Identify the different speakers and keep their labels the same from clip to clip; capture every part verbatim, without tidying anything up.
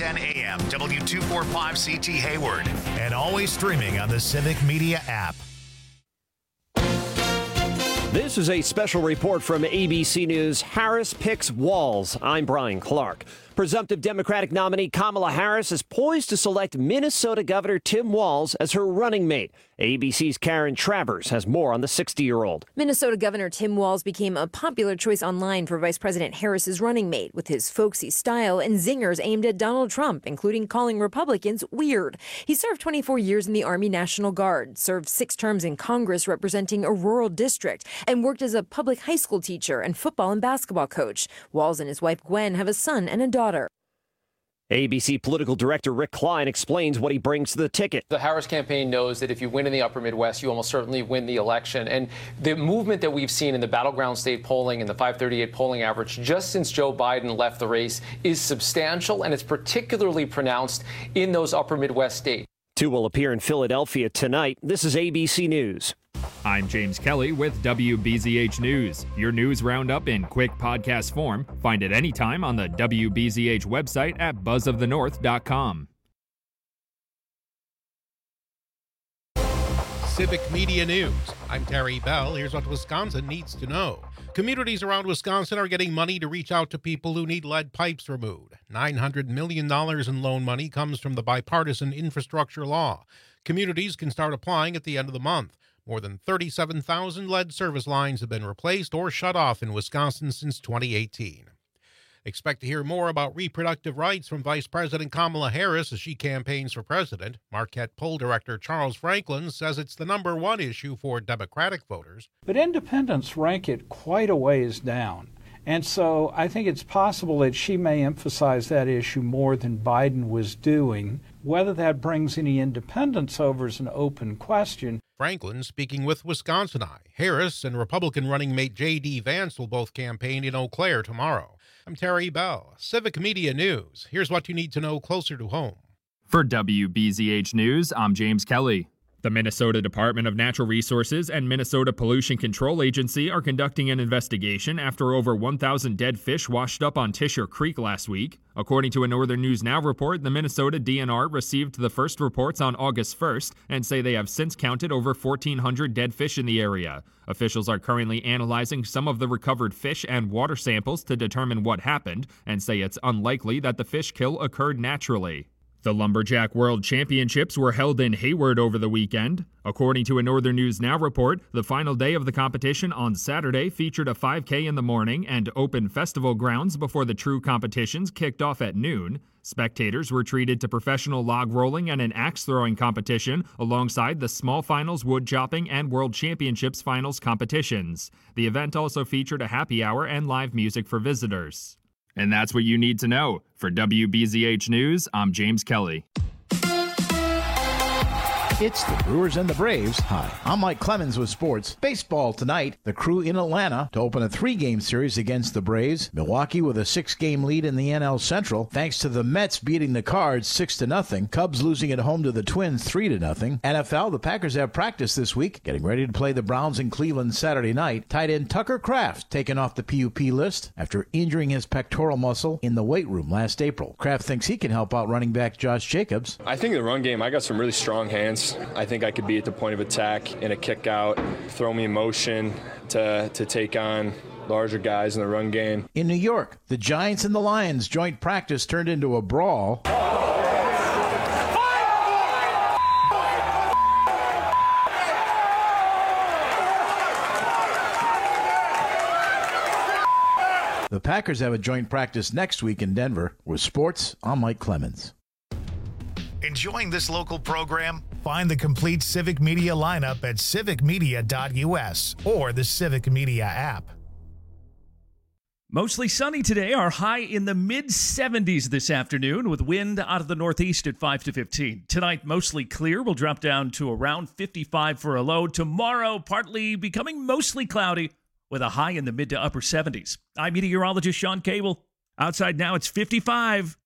Speaker 1: ten a.m. W two forty-five C T Hayward. And always streaming on the Civic Media app.
Speaker 2: This is a special report from A B C News. Harris picks Walz. I'm Brian Clark. Presumptive Democratic nominee Kamala Harris is poised to select Minnesota Governor Tim Walz as her running mate. A B C's Karen Travers has more on the sixty-year-old.
Speaker 3: Minnesota Governor Tim Walz became a popular choice online for Vice President Harris's running mate with his folksy style and zingers aimed at Donald Trump, including calling Republicans weird. He served twenty-four years in the Army National Guard, served six terms in Congress representing a rural district, and worked as a public high school teacher and football and basketball coach. Walz and his wife Gwen have a son and a daughter.
Speaker 2: A B C political director Rick Klein explains what he brings to the ticket.
Speaker 4: The Harris campaign knows that if you win in the upper Midwest, you almost certainly win the election. And the movement that we've seen in the battleground state polling and the five thirty-eight polling average just since Joe Biden left the race is substantial, and it's particularly pronounced in those upper Midwest states.
Speaker 2: Two will appear in Philadelphia tonight. This is A B C News.
Speaker 5: I'm James Kelly with W B Z H News. Your news roundup in quick podcast form. Find it anytime on the W B Z H website at buzz of the north dot com.
Speaker 6: Civic Media News. I'm Terry Bell. Here's what Wisconsin needs to know. Communities around Wisconsin are getting money to reach out to people who need lead pipes removed. nine hundred million dollars in loan money comes from the bipartisan infrastructure law. Communities can start applying at the end of the month. More than thirty-seven thousand lead service lines have been replaced or shut off in Wisconsin since twenty eighteen. Expect to hear more about reproductive rights from Vice President Kamala Harris as she campaigns for president. Marquette poll director Charles Franklin says it's the number one issue for Democratic voters.
Speaker 7: But independents rank it quite a ways down. And so I think it's possible that she may emphasize that issue more than Biden was doing. Whether that brings any independents over is an open question.
Speaker 6: Franklin speaking with Wisconsin Eye. Harris and Republican running mate J D. Vance will both campaign in Eau Claire tomorrow. I'm Terry Bell, Civic Media News. Here's what you need to know closer to home.
Speaker 5: For W B Z H News, I'm James Kelly. The Minnesota Department of Natural Resources and Minnesota Pollution Control Agency are conducting an investigation after over one thousand dead fish washed up on Tisher Creek last week. According to a Northern News Now report, the Minnesota D N R received the first reports on August first and say they have since counted over fourteen hundred dead fish in the area. Officials are currently analyzing some of the recovered fish and water samples to determine what happened and say it's unlikely that the fish kill occurred naturally. The Lumberjack World Championships were held in Hayward over the weekend. According to a Northern News Now report, the final day of the competition on Saturday featured a five K in the morning and open festival grounds before the true competitions kicked off at noon. Spectators were treated to professional log rolling and an axe throwing competition alongside the small finals, wood chopping, and World Championships finals competitions. The event also featured a happy hour and live music for visitors. And that's what you need to know. For W B Z H News, I'm James Kelly.
Speaker 8: It's the Brewers and the Braves. Hi, I'm Mike Clemens with sports. Baseball tonight, the Crew in Atlanta to open a three-game series against the Braves. Milwaukee with a six-game lead in the N L Central, thanks to the Mets beating the Cards six to nothing. Cubs losing at home to the Twins three to nothing. N F L, the Packers have practice this week, getting ready to play the Browns in Cleveland Saturday night. Tight end Tucker Kraft taken off the P U P list after injuring his pectoral muscle in the weight room last April. Kraft thinks he can help out running back Josh Jacobs.
Speaker 9: I think the run game, I got some really strong hands. I think I could be at the point of attack in a kick out, throw me in motion to, to take on larger guys in the run game.
Speaker 8: In New York, the Giants and the Lions joint practice turned into a brawl. The Packers have a joint practice next week in Denver. With sports, I'm Mike Clemens.
Speaker 1: Enjoying this local program? Find the complete Civic Media lineup at civic media dot U S or the Civic Media app.
Speaker 10: Mostly sunny today. Our high in the mid seventies this afternoon with wind out of the northeast at five to fifteen. Tonight, mostly clear. We'll drop down to around fifty-five for a low. Tomorrow, partly becoming mostly cloudy with a high in the mid to upper seventies. I'm meteorologist Sean Cable. Outside now, it's fifty-five.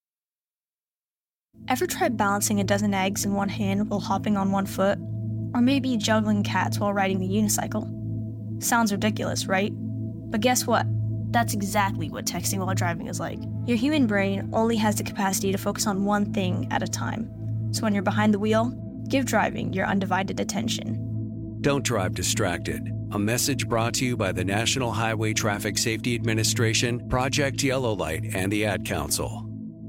Speaker 11: Ever tried balancing a dozen eggs in one hand while hopping on one foot? Or maybe juggling cats while riding the unicycle? Sounds ridiculous, right? But guess what? That's exactly what texting while driving is like. Your human brain only has the capacity to focus on one thing at a time. So when you're behind the wheel, give driving your undivided attention.
Speaker 12: Don't drive distracted. A message brought to you by the National Highway Traffic Safety Administration, Project Yellow Light, and the Ad Council.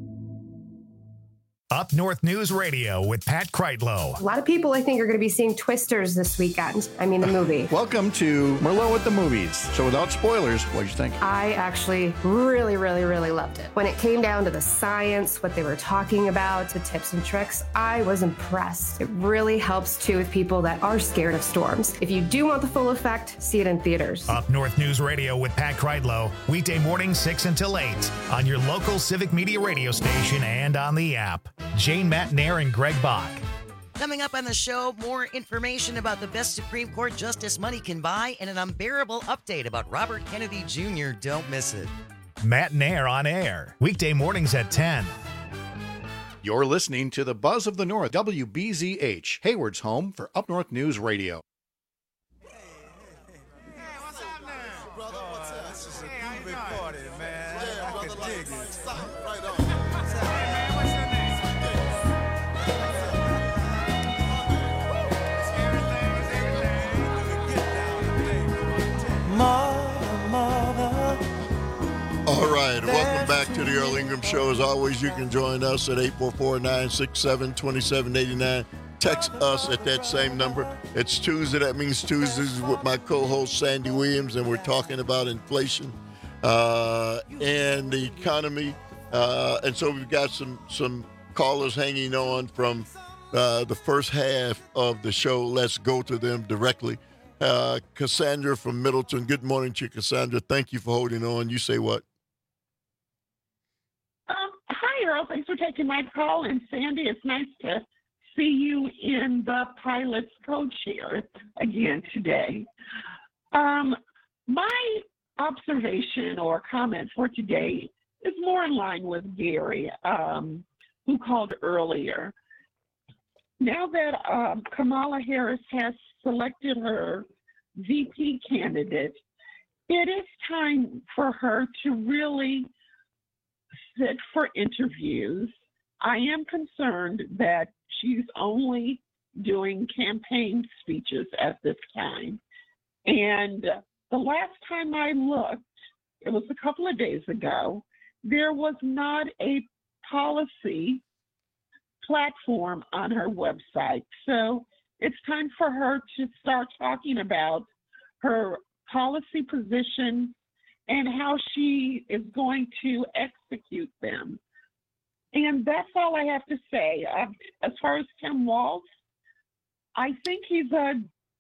Speaker 1: Up North News Radio with Pat Kreitlow.
Speaker 13: A lot of people, I think, are going to be seeing Twisters this weekend. I mean, the movie.
Speaker 8: Welcome to Merlot with the Movies. So without spoilers, what did you think?
Speaker 13: I actually really, really, really loved it. When it came down to the science, what they were talking about, the tips and tricks, I was impressed. It really helps, too, with people that are scared of storms. If you do want the full effect, see it in theaters.
Speaker 1: Up North News Radio with Pat Kreitlow, weekday morning six until eight on your local Civic Media radio station and on the app. Jane Matnair and Greg Bach.
Speaker 14: Coming up on the show, more information about the best Supreme Court justice money can buy and an unbearable update about Robert Kennedy Junior Don't miss it.
Speaker 1: Matnair on air, weekday mornings at ten.
Speaker 8: You're listening to the Buzz of the North, W B Z H, Hayward's home for Up North News Radio.
Speaker 15: All right, welcome back to the Earl Ingram Show. As always, you can join us at eight four four, nine six seven, two seven eight nine. Text us at that same number. It's Tuesday. That means Tuesdays with my co-host Sandy Williams, and we're talking about inflation uh, and the economy. Uh, and so we've got some some callers hanging on from uh, the first half of the show. Let's go to them directly. Uh, Cassandra from Middleton. Good morning to you, Cassandra. Thank you for holding on. You say what?
Speaker 16: Um, hi, Earl. Thanks for taking my call. And Sandy, it's nice to see you in the pilot's code share again today. Um, my observation or comment for today is more in line with Gary, um, who called earlier. Now that um, Kamala Harris has selected her V P candidate, it is time for her to really sit for interviews. I am concerned that she's only doing campaign speeches at this time. And the last time I looked, it was a couple of days ago, there was not a policy platform on her website. So it's time for her to start talking about her policy position and how she is going to execute them. And that's all I have to say. Um, as far as Tim Walz, I think he's a,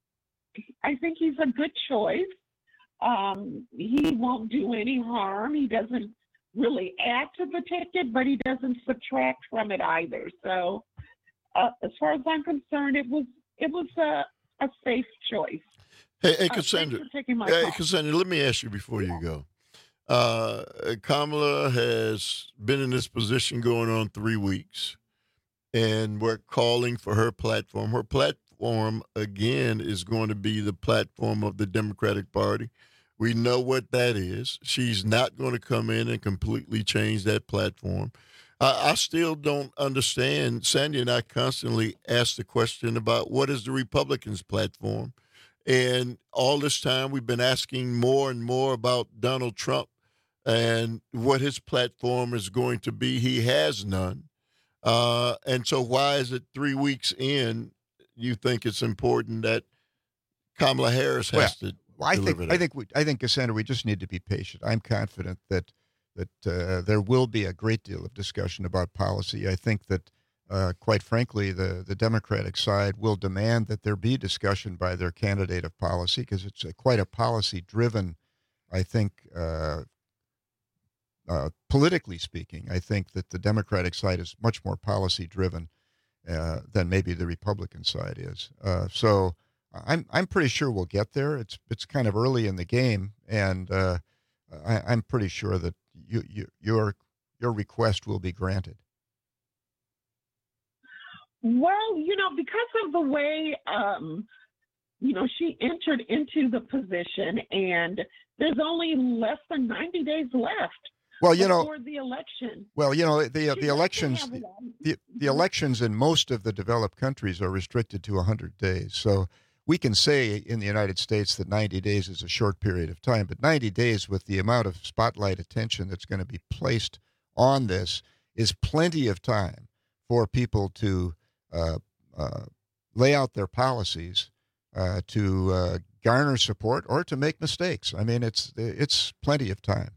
Speaker 16: I think he's a good choice. Um, he won't do any harm. He doesn't really add to the ticket, but he doesn't subtract from it either. So, uh, as far as I'm concerned, it was it was a, a safe choice.
Speaker 15: Hey, hey Cassandra.
Speaker 16: Uh, thanks for taking my
Speaker 15: hey,
Speaker 16: call.
Speaker 15: Cassandra, let me ask you before you go. Uh, Kamala has been in this position going on three weeks, and we're calling for her platform. Her platform, again, is going to be the platform of the Democratic Party. We know what that is. She's not going to come in and completely change that platform. Uh, I still don't understand. Sandy and I constantly ask the question about what is the Republicans' platform. And all this time we've been asking more and more about Donald Trump and what his platform is going to be. He has none. Uh, and so why is it three weeks in you think it's important that Kamala Harris has
Speaker 17: well,
Speaker 15: to
Speaker 17: Well, I think
Speaker 15: that.
Speaker 17: I think we, I think Cassandra, we just need to be patient. I'm confident that that uh, there will be a great deal of discussion about policy. I think that, uh, quite frankly, the the Democratic side will demand that there be discussion by their candidate of policy because it's a, quite a policy-driven. I think, uh, uh, politically speaking, I think that the Democratic side is much more policy-driven uh, than maybe the Republican side is. Uh, so. I'm I'm pretty sure we'll get there. It's it's kind of early in the game, and uh, I, I'm pretty sure that you, you your your request will be granted.
Speaker 16: Well, you know, because of the way um, you know she entered into the position, and there's only less than ninety days left.
Speaker 17: Well, you know,
Speaker 16: before the election.
Speaker 17: Well, you know, the
Speaker 16: She
Speaker 17: the elections
Speaker 16: doesn't
Speaker 17: the,
Speaker 16: have one.
Speaker 17: the, the elections in most of the developed countries are restricted to one hundred days. So we can say in the United States that ninety days is a short period of time, but ninety days with the amount of spotlight attention that's going to be placed on this is plenty of time for people to uh, uh, lay out their policies, uh, to uh, garner support, or to make mistakes. I mean, it's it's plenty of time.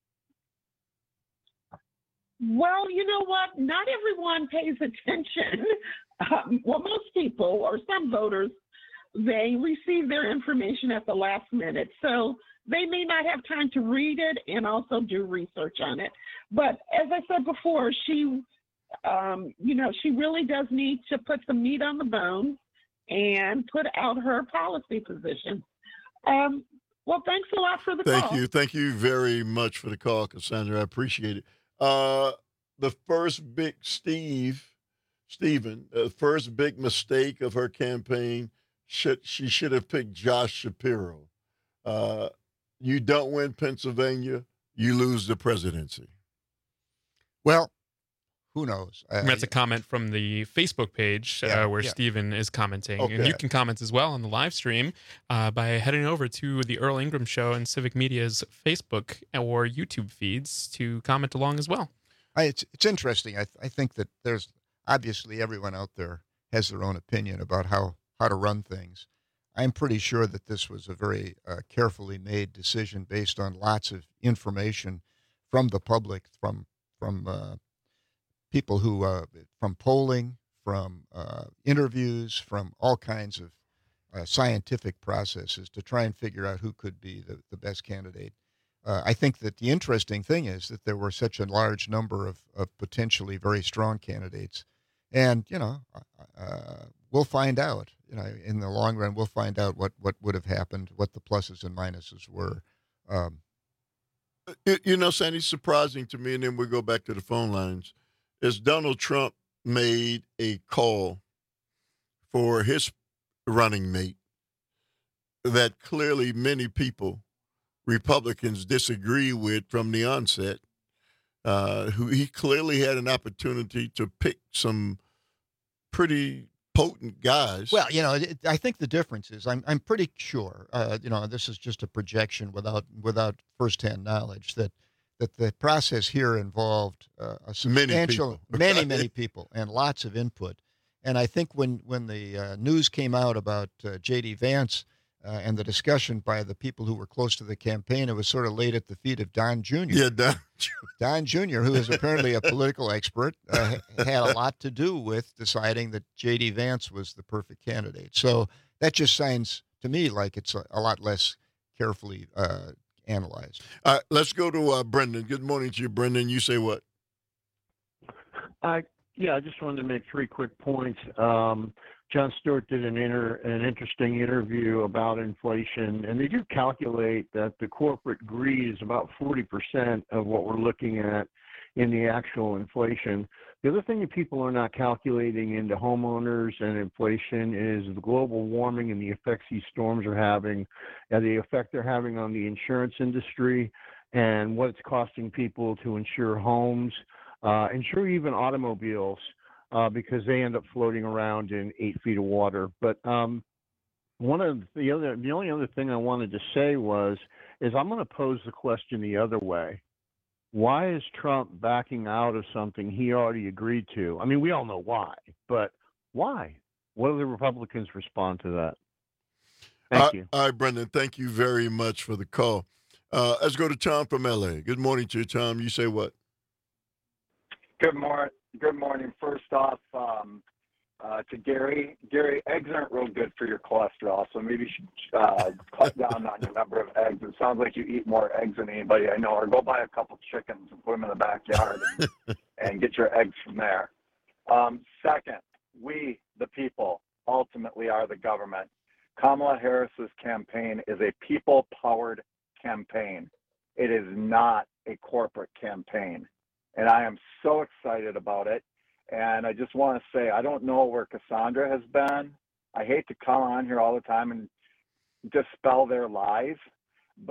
Speaker 16: Well, you know what? Not everyone pays attention. Um, well, most people or some voters, they receive their information at the last minute. So they may not have time to read it and also do research on it. But as I said before, she, um, you know, she really does need to put some meat on the bone and put out her policy position. Um, well, thanks a lot for the
Speaker 15: Thank
Speaker 16: call.
Speaker 15: you. Thank you very much for the call, Cassandra. I appreciate it. Uh, the first big Steve, Stephen, the first big mistake of her campaign, should she should have picked Josh Shapiro. Uh, you don't win Pennsylvania, you lose the presidency.
Speaker 17: Well, who knows? Uh,
Speaker 18: That's a comment from the Facebook page
Speaker 17: Yeah,
Speaker 18: uh, where
Speaker 17: yeah.
Speaker 18: Stephen is commenting. And
Speaker 15: Okay.
Speaker 18: you can comment as well on the live stream uh, by heading over to the Earl Ingram Show and Civic Media's Facebook or YouTube feeds to comment along as well.
Speaker 17: I, it's it's interesting. I I think that there's obviously everyone out there has their own opinion about how, how to run things. I'm pretty sure that this was a very uh, carefully made decision based on lots of information from the public, from from uh, people who, uh, from polling, from uh, interviews, from all kinds of uh, scientific processes to try and figure out who could be the, the best candidate. Uh, I think that the interesting thing is that there were such a large number of, of potentially very strong candidates. And, you know, uh, we'll find out, you know, in the long run, we'll find out what, what would have happened, what the pluses and minuses were. Um,
Speaker 15: You, you know, Sandy, surprising to me, and then we go back to the phone lines, is Donald Trump made a call for his running mate that clearly many people, Republicans, disagree with from the onset. Uh, who he clearly had an opportunity to pick some pretty potent guys.
Speaker 17: Well, you know, it, I think the difference is I'm I'm pretty sure, uh, you know, this is just a projection without without firsthand knowledge that that the process here involved uh, a substantial,
Speaker 15: people.
Speaker 17: many many people, and lots of input. And I think when when the uh, news came out about uh, J D Vance uh, and the discussion by the people who were close to the campaign, it was sort of laid at the feet of Don Junior
Speaker 15: Yeah, Don.
Speaker 17: Don Junior, who is apparently a political expert, uh, had a lot to do with deciding that J D Vance was the perfect candidate. So that just sounds to me like it's a, a lot less carefully uh, analyzed.
Speaker 15: All right, let's go to uh, Brendan. Good morning to you, Brendan. You say what?
Speaker 19: I yeah, I just wanted to make three quick points. Um, Jon Stewart did an inter, an interesting interview about inflation, and they do calculate that the corporate greed is about forty percent of what we're looking at in the actual inflation. The other thing that people are not calculating into homeowners and inflation is the global warming and the effects these storms are having, and the effect they're having on the insurance industry, and what it's costing people to insure homes, uh, insure even automobiles. Uh, because they end up floating around in eight feet of water. But um, one of the other, the only other thing I wanted to say was, is I'm going to pose the question the other way. Why is Trump backing out of something he already agreed to? I mean, we all know why, but why? What do the Republicans respond to that? Thank
Speaker 15: all,
Speaker 19: you.
Speaker 15: All right, Brendan, thank you very much for the call. Uh, let's go to Tom from L A. Good morning to you, Tom. You say what?
Speaker 20: Good morning. Good morning. First off, um, uh, to Gary. Gary, eggs aren't real good for your cholesterol, so maybe you should uh, cut down on your number of eggs. It sounds like you eat more eggs than anybody I know, or go buy a couple chickens and put them in the backyard and, and get your eggs from there. Um, second, we, the people, ultimately are the government. Kamala Harris's campaign is a people-powered campaign. It is not a corporate campaign. And I am so excited about it. And I just want to say, I don't know where Cassandra has been. I hate to come on here all the time and dispel their lies, but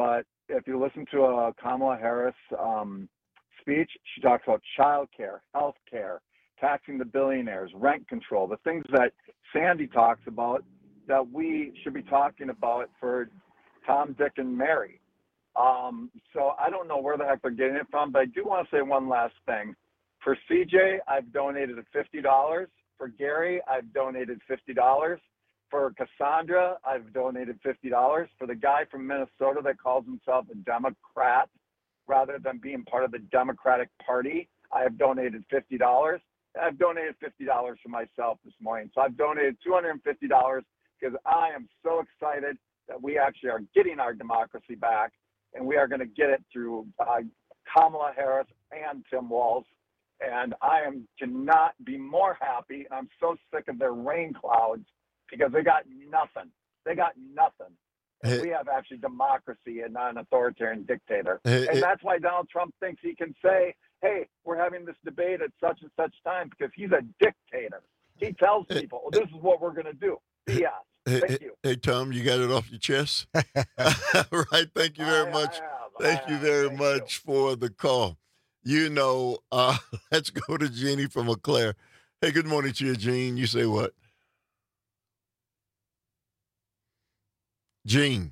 Speaker 20: if you listen to a Kamala Harris um, speech, she talks about child care, health care, taxing the billionaires, rent control, the things that Sandy talks about that we should be talking about for Tom, Dick, and Mary. Um, so I don't know where the heck they're getting it from, but I do want to say one last thing. For C J, I've donated fifty dollars. For Gary, I've donated fifty dollars. For Cassandra, I've donated fifty dollars. For the guy from Minnesota that calls himself a Democrat, rather than being part of the Democratic Party, I have donated fifty dollars. I've donated fifty dollars for myself this morning. So I've donated two hundred fifty dollars because I am so excited that we actually are getting our democracy back, and we are going to get it through uh, Kamala Harris and Tim Walz. And I am cannot be more happy. I'm so sick of their rain clouds because they got nothing. They got nothing.
Speaker 15: Hey.
Speaker 20: We have actually democracy and not an authoritarian dictator.
Speaker 15: Hey,
Speaker 20: and
Speaker 15: hey.
Speaker 20: that's why Donald Trump thinks he can say, hey, we're having this debate at such and such time, because he's a dictator. He tells people, well, this is what we're going to do. B S.
Speaker 15: Hey,
Speaker 20: Thank
Speaker 15: hey,
Speaker 20: you.
Speaker 15: hey, Tom, you got it off your chest? All right. Thank you very
Speaker 20: I- I
Speaker 15: much.
Speaker 20: have,
Speaker 15: Thank
Speaker 20: I
Speaker 15: you
Speaker 20: have.
Speaker 15: very
Speaker 20: Thank
Speaker 15: much for the call. You know, uh, let's go to Jeannie from Eau Claire. Hey, good morning to you, Jean. You say what? Jean.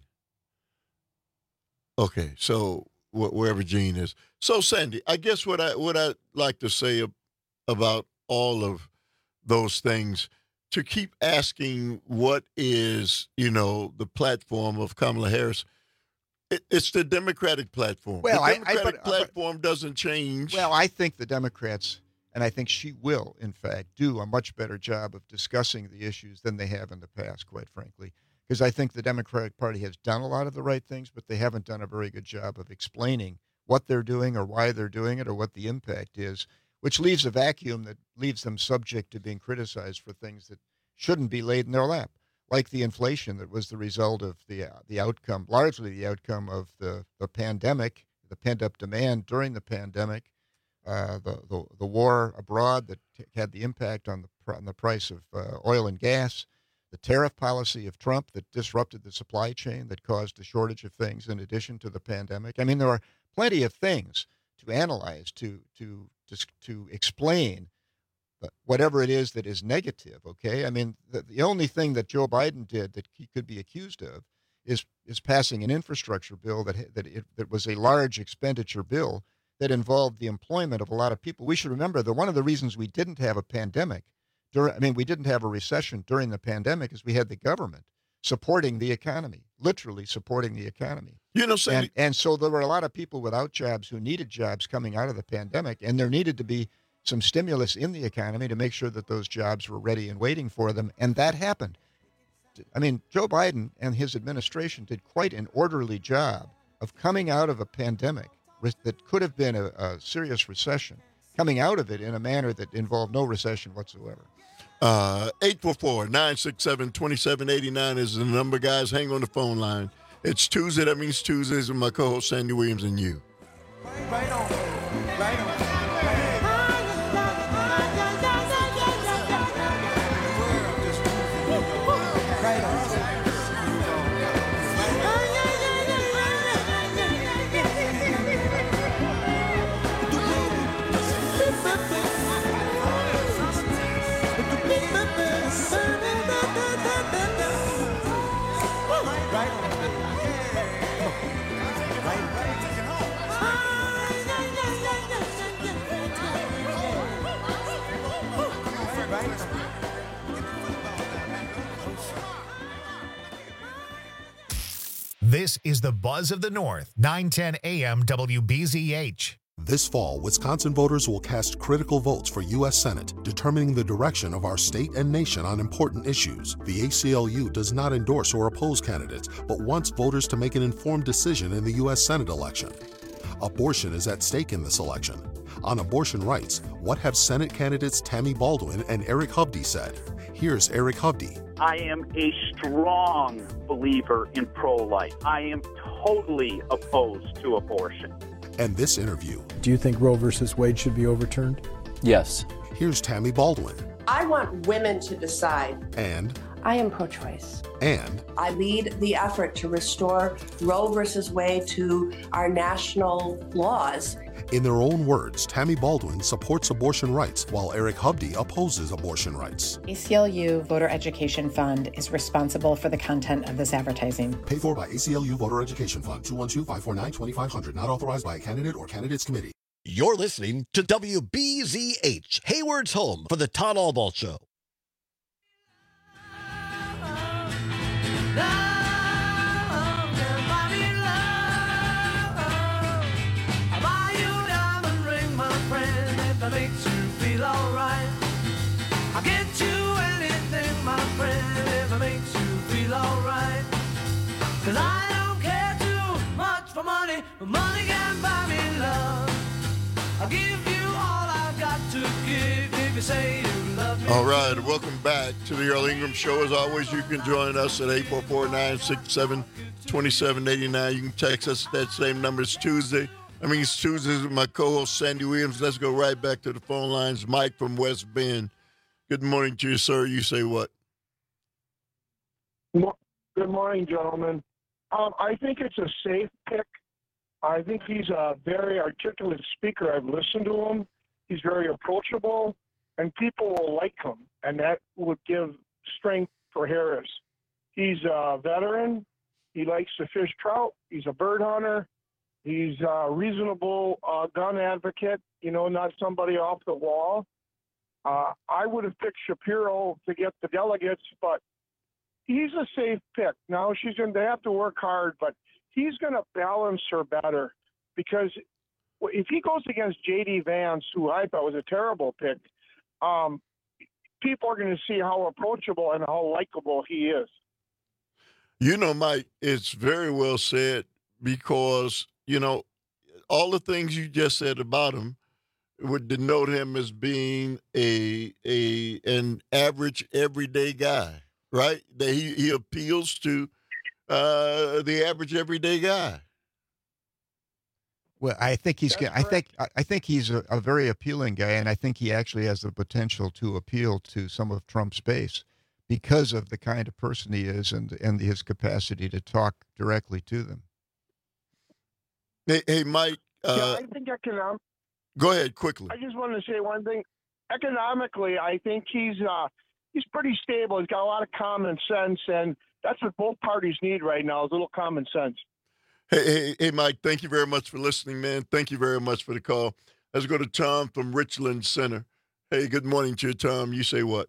Speaker 15: Okay, so wh- wherever Jean is. So, Sandy, I guess what I what I'd like to say ab- about all of those things, to keep asking what is, you know, the platform of Kamala Harris. It, it's the Democratic platform.
Speaker 17: Well,
Speaker 15: the
Speaker 17: I- I-
Speaker 15: Democratic
Speaker 17: but- but-
Speaker 15: platform doesn't change.
Speaker 17: Well, I think the Democrats, and I think she will, in fact, do a much better job of discussing the issues than they have in the past, quite frankly. Because I think the Democratic Party has done a lot of the right things, but they haven't done a very good job of explaining what they're doing or why they're doing it or what the impact is, which leaves a vacuum that leaves them subject to being criticized for things that shouldn't be laid in their lap, like the inflation that was the result of the uh, the outcome, largely the outcome of the, the pandemic, the pent-up demand during the pandemic, uh, the, the the war abroad that t- had the impact on the pr- on the price of uh, oil and gas, the tariff policy of Trump that disrupted the supply chain, that caused a shortage of things in addition to the pandemic. I mean, there are plenty of things to analyze, to to to, to explain whatever it is that is negative, okay? I mean, the, the only thing that Joe Biden did that he could be accused of is is passing an infrastructure bill that that it, that was a large expenditure bill that involved the employment of a lot of people. We should remember that one of the reasons we didn't have a pandemic, during, I mean, we didn't have a recession during the pandemic is we had the government supporting the economy, literally supporting the economy.
Speaker 15: You know, Sandy,
Speaker 17: and, and so there were a lot of people without jobs who needed jobs coming out of the pandemic, and there needed to be some stimulus in the economy to make sure that those jobs were ready and waiting for them, and that happened. I mean, Joe Biden and his administration did quite an orderly job of coming out of a pandemic that could have been a, a serious recession, coming out of it in a manner that involved no recession whatsoever.
Speaker 15: Uh, eight four four, nine six seven, two seven eight nine is the number, guys. Hang on the phone line. It's Tuesday. That means Tuesdays with my co-host Sandy Williams and you.
Speaker 21: Right on. Right on.
Speaker 1: This is the Buzz of the North, nine ten A M W B Z H.
Speaker 22: This fall, Wisconsin voters will cast critical votes for U S Senate, determining the direction of our state and nation on important issues. The A C L U does not endorse or oppose candidates, but wants voters to make an informed decision in the U S Senate election. Abortion is at stake in this election. On abortion rights, what have Senate candidates Tammy Baldwin and Eric Hovde said? Here's Eric Hovde.
Speaker 23: I am a strong believer in pro-life. I am totally opposed to abortion.
Speaker 22: And this interview.
Speaker 24: Do you think Roe versus Wade should be overturned?
Speaker 22: Yes. Here's Tammy Baldwin.
Speaker 25: I want women to decide.
Speaker 22: And
Speaker 2: I am pro-choice.
Speaker 22: And
Speaker 2: I lead the effort to restore Roe versus Wade to our national laws.
Speaker 22: in their own words, Tammy Baldwin supports abortion rights while Eric Hovde opposes abortion rights.
Speaker 3: A C L U Voter Education Fund is responsible for the content of this advertising.
Speaker 22: Paid for by A C L U Voter Education Fund, two one two, five four nine, two five zero zero, not authorized by a candidate or candidates committee.
Speaker 4: You're listening to W B Z H, Hayward's home for the Todd Albaugh Show.
Speaker 7: Makes you feel alright. I'll get you anything, my friend, if it makes you feel alright. Cause I don't care too much for money, but money can buy me love. I'll give you all I've got to give if you say you love me.
Speaker 15: All right, welcome back to the Earl Ingram Show. As always, you can join us at eight four four, nine six seven, two seven eight nine. You can text us at that same number. It's Tuesday. I mean, it's Tuesdays with my co-host, Sandy Williams. Let's go right back to the phone lines. Mike from West Bend. Good morning to you, sir. You say what?
Speaker 25: Good morning, gentlemen. Um, I think it's a safe pick. I think he's a very articulate speaker. I've listened to him. He's very approachable, and people will like him, and that would give strength for Harris. He's a veteran. He likes to fish trout. He's a bird hunter. He's a reasonable uh, gun advocate, you know, not somebody off the wall. Uh, I would have picked Shapiro to get the delegates, but he's a safe pick. Now, she's going to have to work hard, but he's going to balance her better because if he goes against J D Vance, who I thought was a terrible pick, um, people are going to see how approachable and how likable he is.
Speaker 15: You know, Mike, it's very well said because – you know, all the things you just said about him would denote him as being a a an average, everyday guy, right? That he, he appeals to uh, the average, everyday guy.
Speaker 17: Well, I think he's. I think. I think he's a, a very appealing guy, and I think he actually has the potential to appeal to some of Trump's base because of the kind of person he is and and his capacity to talk directly to them.
Speaker 15: Hey, hey, Mike. Uh,
Speaker 25: yeah, I think economic.
Speaker 15: Go ahead, quickly.
Speaker 25: I just wanted to say one thing. Economically, I think he's uh, he's pretty stable. He's got a lot of common sense, and that's what both parties need right now is a little common sense.
Speaker 15: Hey, hey, hey, Mike, thank you very much for listening, man. Thank you very much for the call. Let's go to Tom from Richland Center. Hey, good morning to you, Tom. You say what?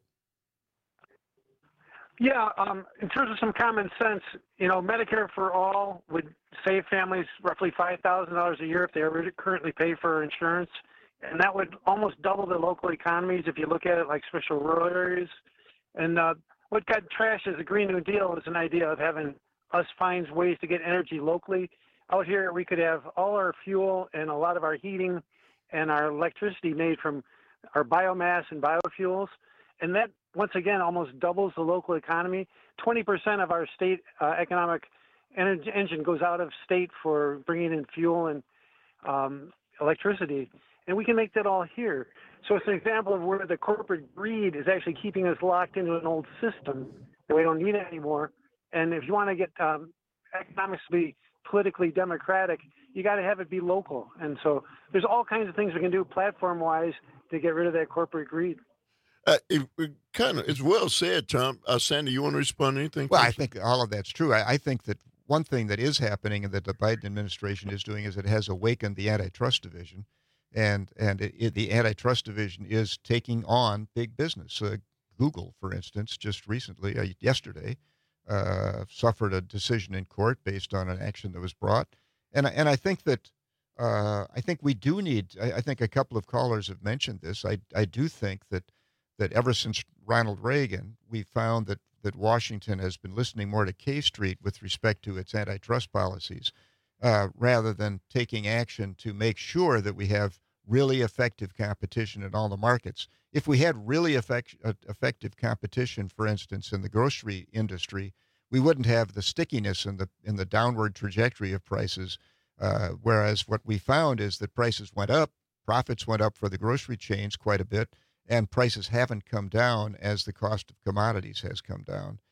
Speaker 26: Yeah, um, in terms of some common sense, you know, Medicare for all would save families roughly five thousand dollars a year if they already currently pay for insurance, and that would almost double the local economies if you look at it like special rural areas. And uh, what got trashed as a Green New Deal is an idea of having us find ways to get energy locally. Out here, we could have all our fuel and a lot of our heating and our electricity made from our biomass and biofuels, and that once again, almost doubles the local economy. twenty percent of our state uh, economic en- engine goes out of state for bringing in fuel and um, electricity. And we can make that all here. So it's an example of where the corporate greed is actually keeping us locked into an old system that we don't need anymore. And if you want to get um, economics to be politically democratic, you got to have it be local. And so there's all kinds of things we can do platform-wise to get rid of that corporate greed.
Speaker 15: Uh, it, it kind of, it's well said, Tom. Uh, Sandy, you want to respond to anything?
Speaker 17: Well, I think all of that's true. I, I think that one thing that is happening and that the Biden administration is doing is it has awakened the antitrust division, and and it, it, the antitrust division is taking on big business. Uh, Google, for instance, just recently, uh, yesterday, uh, suffered a decision in court based on an action that was brought, and and I think that uh, I think we do need. I, I think a couple of callers have mentioned this. I I do think that. that ever since Ronald Reagan, we found that, that Washington has been listening more to K Street with respect to its antitrust policies, uh, rather than taking action to make sure that we have really effective competition in all the markets. If we had really effect, uh, effective competition, for instance, in the grocery industry, we wouldn't have the stickiness in the in the downward trajectory of prices, uh, whereas what we found is that prices went up, profits went up for the grocery chains quite a bit, and prices haven't come down as the cost of commodities has come down.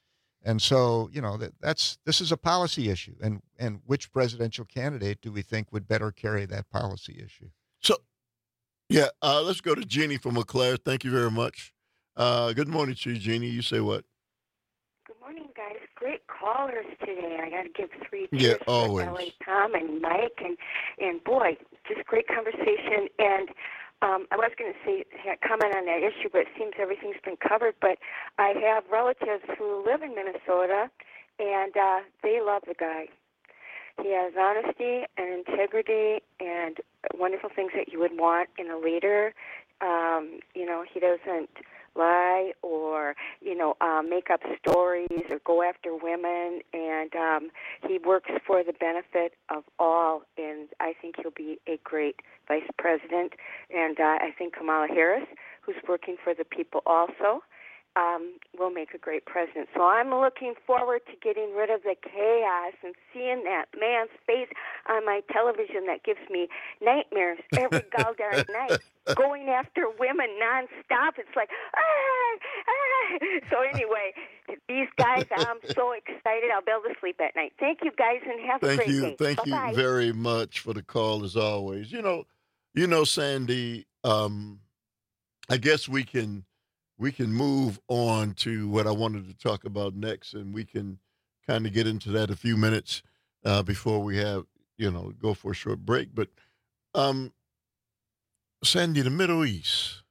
Speaker 17: And so, you know, that that's this is a policy issue, and and which presidential candidate do we think would better carry that policy issue?
Speaker 15: So, yeah, uh, let's go to Jeannie from Eau Claire. Thank you very much. Uh, good morning to you, Jeannie. You say what?
Speaker 5: Good morning, guys. Great callers today. I got to give three
Speaker 15: Yeah,
Speaker 5: cheers
Speaker 15: always.
Speaker 5: for L A Tom and Mike, and and boy, just great conversation. And um, I was going to say comment on that issue, but it seems everything's been covered. But I have relatives who live in Minnesota, and uh, they love the guy. He has honesty and integrity and wonderful things that you would want in a leader. Um, you know, he doesn't lie or, you know, uh, make up stories or go after women, and um, he works for the benefit of all, and I think he'll be a great vice president. And uh, I think Kamala Harris, who's working for the people also, um, will make a great president. So I'm looking forward to getting rid of the chaos and seeing that man's face on my television that gives me nightmares every goddamn night. Going after women nonstop. It's like, ah, ah. So anyway, these guys, I'm so excited. I'll be able to sleep at night. Thank you, guys, and have
Speaker 15: Thank
Speaker 5: a great
Speaker 15: you.
Speaker 5: day.
Speaker 15: Thank
Speaker 5: Bye-bye.
Speaker 15: you very much for the call, as always. You know, you know, Sandy, um, I guess we can we can move on to what I wanted to talk about next, and we can kind of get into that a few minutes uh, before we have, you know, go for a short break. But um, Sandy, the Middle East,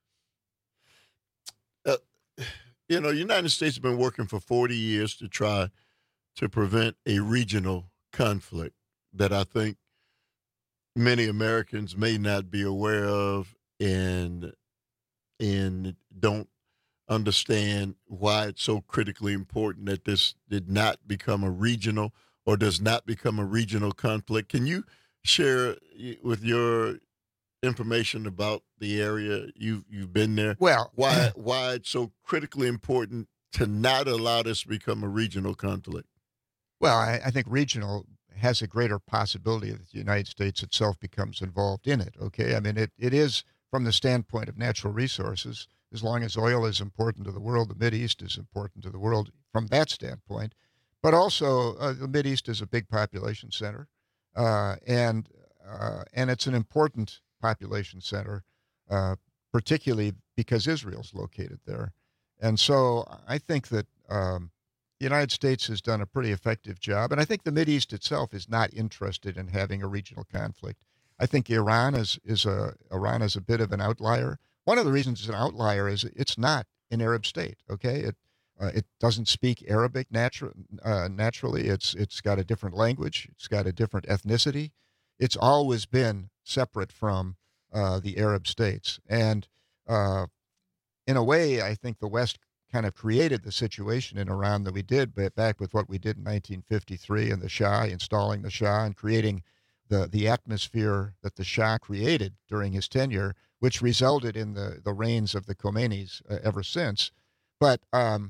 Speaker 15: uh, you know, the United States has been working for forty years to try to prevent a regional conflict that I think many Americans may not be aware of and and don't understand why it's so critically important that this did not become a regional or does not become a regional conflict. Can you share with your information about the area you've you've been there?
Speaker 17: Well,
Speaker 15: why why it's so critically important to not allow this to become a regional conflict?
Speaker 17: Well, I, I think regional has a greater possibility that the United States itself becomes involved in it. Okay, I mean it it is from the standpoint of natural resources. As long as oil is important to the world, the Mideast is important to the world from that standpoint. But also, uh, the Mideast is a big population center, uh, and uh, and it's an important population center, uh, particularly because Israel's located there. And so I think that um, the United States has done a pretty effective job, and I think the Mideast itself is not interested in having a regional conflict. I think Iran is is a Iran is a bit of an outlier. One of the reasons it's an outlier is it's not an Arab state. Okay, it uh, it doesn't speak Arabic natu- uh, naturally. It's it's got a different language. It's got a different ethnicity. It's always been separate from uh, the Arab states, and uh, in a way, I think the West kind of created the situation in Iran that we did, but back with what we did in nineteen fifty-three and the Shah, installing the Shah and creating the the atmosphere that the Shah created during his tenure, which resulted in the, the reigns of the Khomeinis uh, ever since. But, um,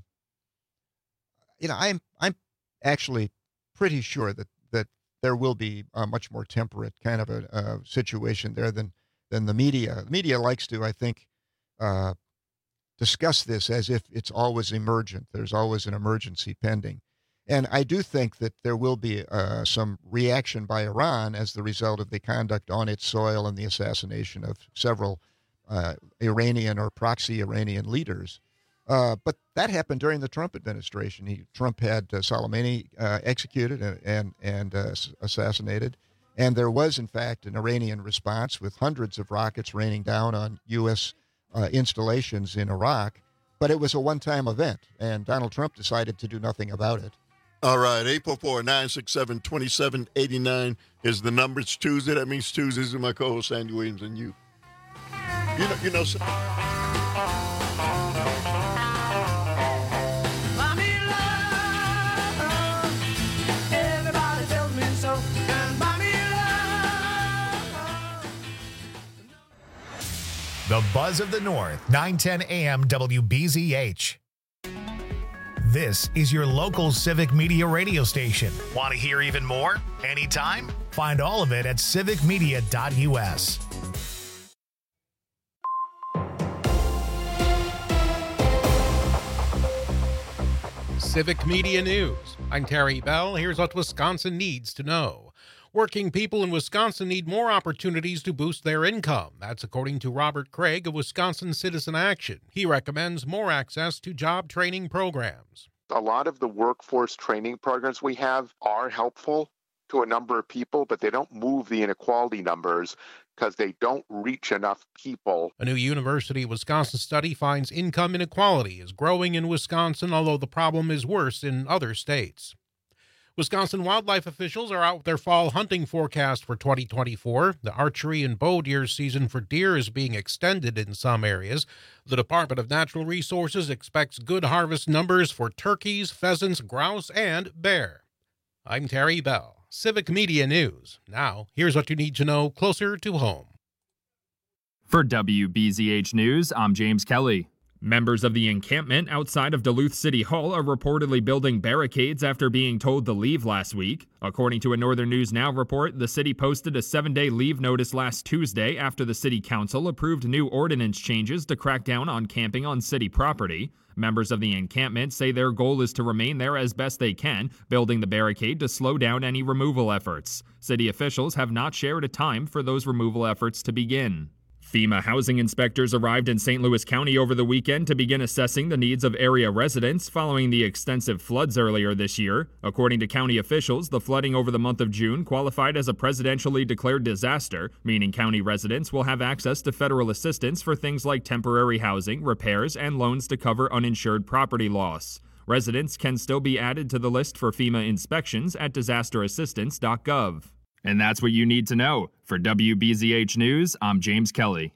Speaker 17: you know, I'm I'm actually pretty sure that, that there will be a much more temperate kind of a, a situation there than, than the media. The media likes to, I think, uh, discuss this as if it's always emergent. There's always an emergency pending. And I do think that there will be uh, some reaction by Iran as the result of the conduct on its soil and the assassination of several uh, Iranian or proxy Iranian leaders. Uh, but that happened during the Trump administration. He, Trump had uh, Soleimani uh, executed and and, and uh, assassinated. And there was, in fact, an Iranian response with hundreds of rockets raining down on U S uh, installations in Iraq. But it was a one-time event, and Donald Trump decided to do nothing about it.
Speaker 15: All right, eight four four, nine six seven, two seven eight nine is the number. It's Tuesday. That means Tuesdays with my co-host, Sandy Williams, and you. You know, you know. So-
Speaker 1: The Buzz of the North, nine ten A M W B Z H. This is your local civic media radio station. Want to hear even more? Anytime? Find all of it at civic media dot U S.
Speaker 6: Civic Media News. I'm Terry Bell. Here's what Wisconsin needs to know. Working people in Wisconsin need more opportunities to boost their income. That's according to Robert Craig of Wisconsin Citizen Action. He recommends more access to job training programs.
Speaker 9: A lot of the workforce training programs we have are helpful to a number of people, but they don't move the inequality numbers because they don't reach enough people.
Speaker 6: A new University of Wisconsin study finds income inequality is growing in Wisconsin, although the problem is worse in other states. Wisconsin wildlife officials are out with their fall hunting forecast for twenty twenty-four. The archery and bow deer season for deer is being extended in some areas. The Department of Natural Resources expects good harvest numbers for turkeys, pheasants, grouse, and bear. I'm Terry Bell, Civic Media News. Now, here's what you need to know closer to home.
Speaker 10: For W B Z H News, I'm James Kelly. Members of the encampment outside of Duluth City Hall are reportedly building barricades after being told to leave last week. According to a Northern News Now report, the city posted a seven-day leave notice last Tuesday after the city council approved new ordinance changes to crack down on camping on city property. Members of the encampment say their goal is to remain there as best they can, building the barricade to slow down any removal efforts. City officials have not shared a time for those removal efforts to begin. FEMA housing inspectors arrived in Saint Louis County over the weekend to begin assessing the needs of area residents following the extensive floods earlier this year. According to county officials, the flooding over the month of June qualified as a presidentially declared disaster, meaning county residents will have access to federal assistance for things like temporary housing, repairs, and loans to cover uninsured property loss. Residents can still be added to the list for FEMA inspections at disaster assistance dot gov. And that's what you need to know. For W B Z H News, I'm James Kelly.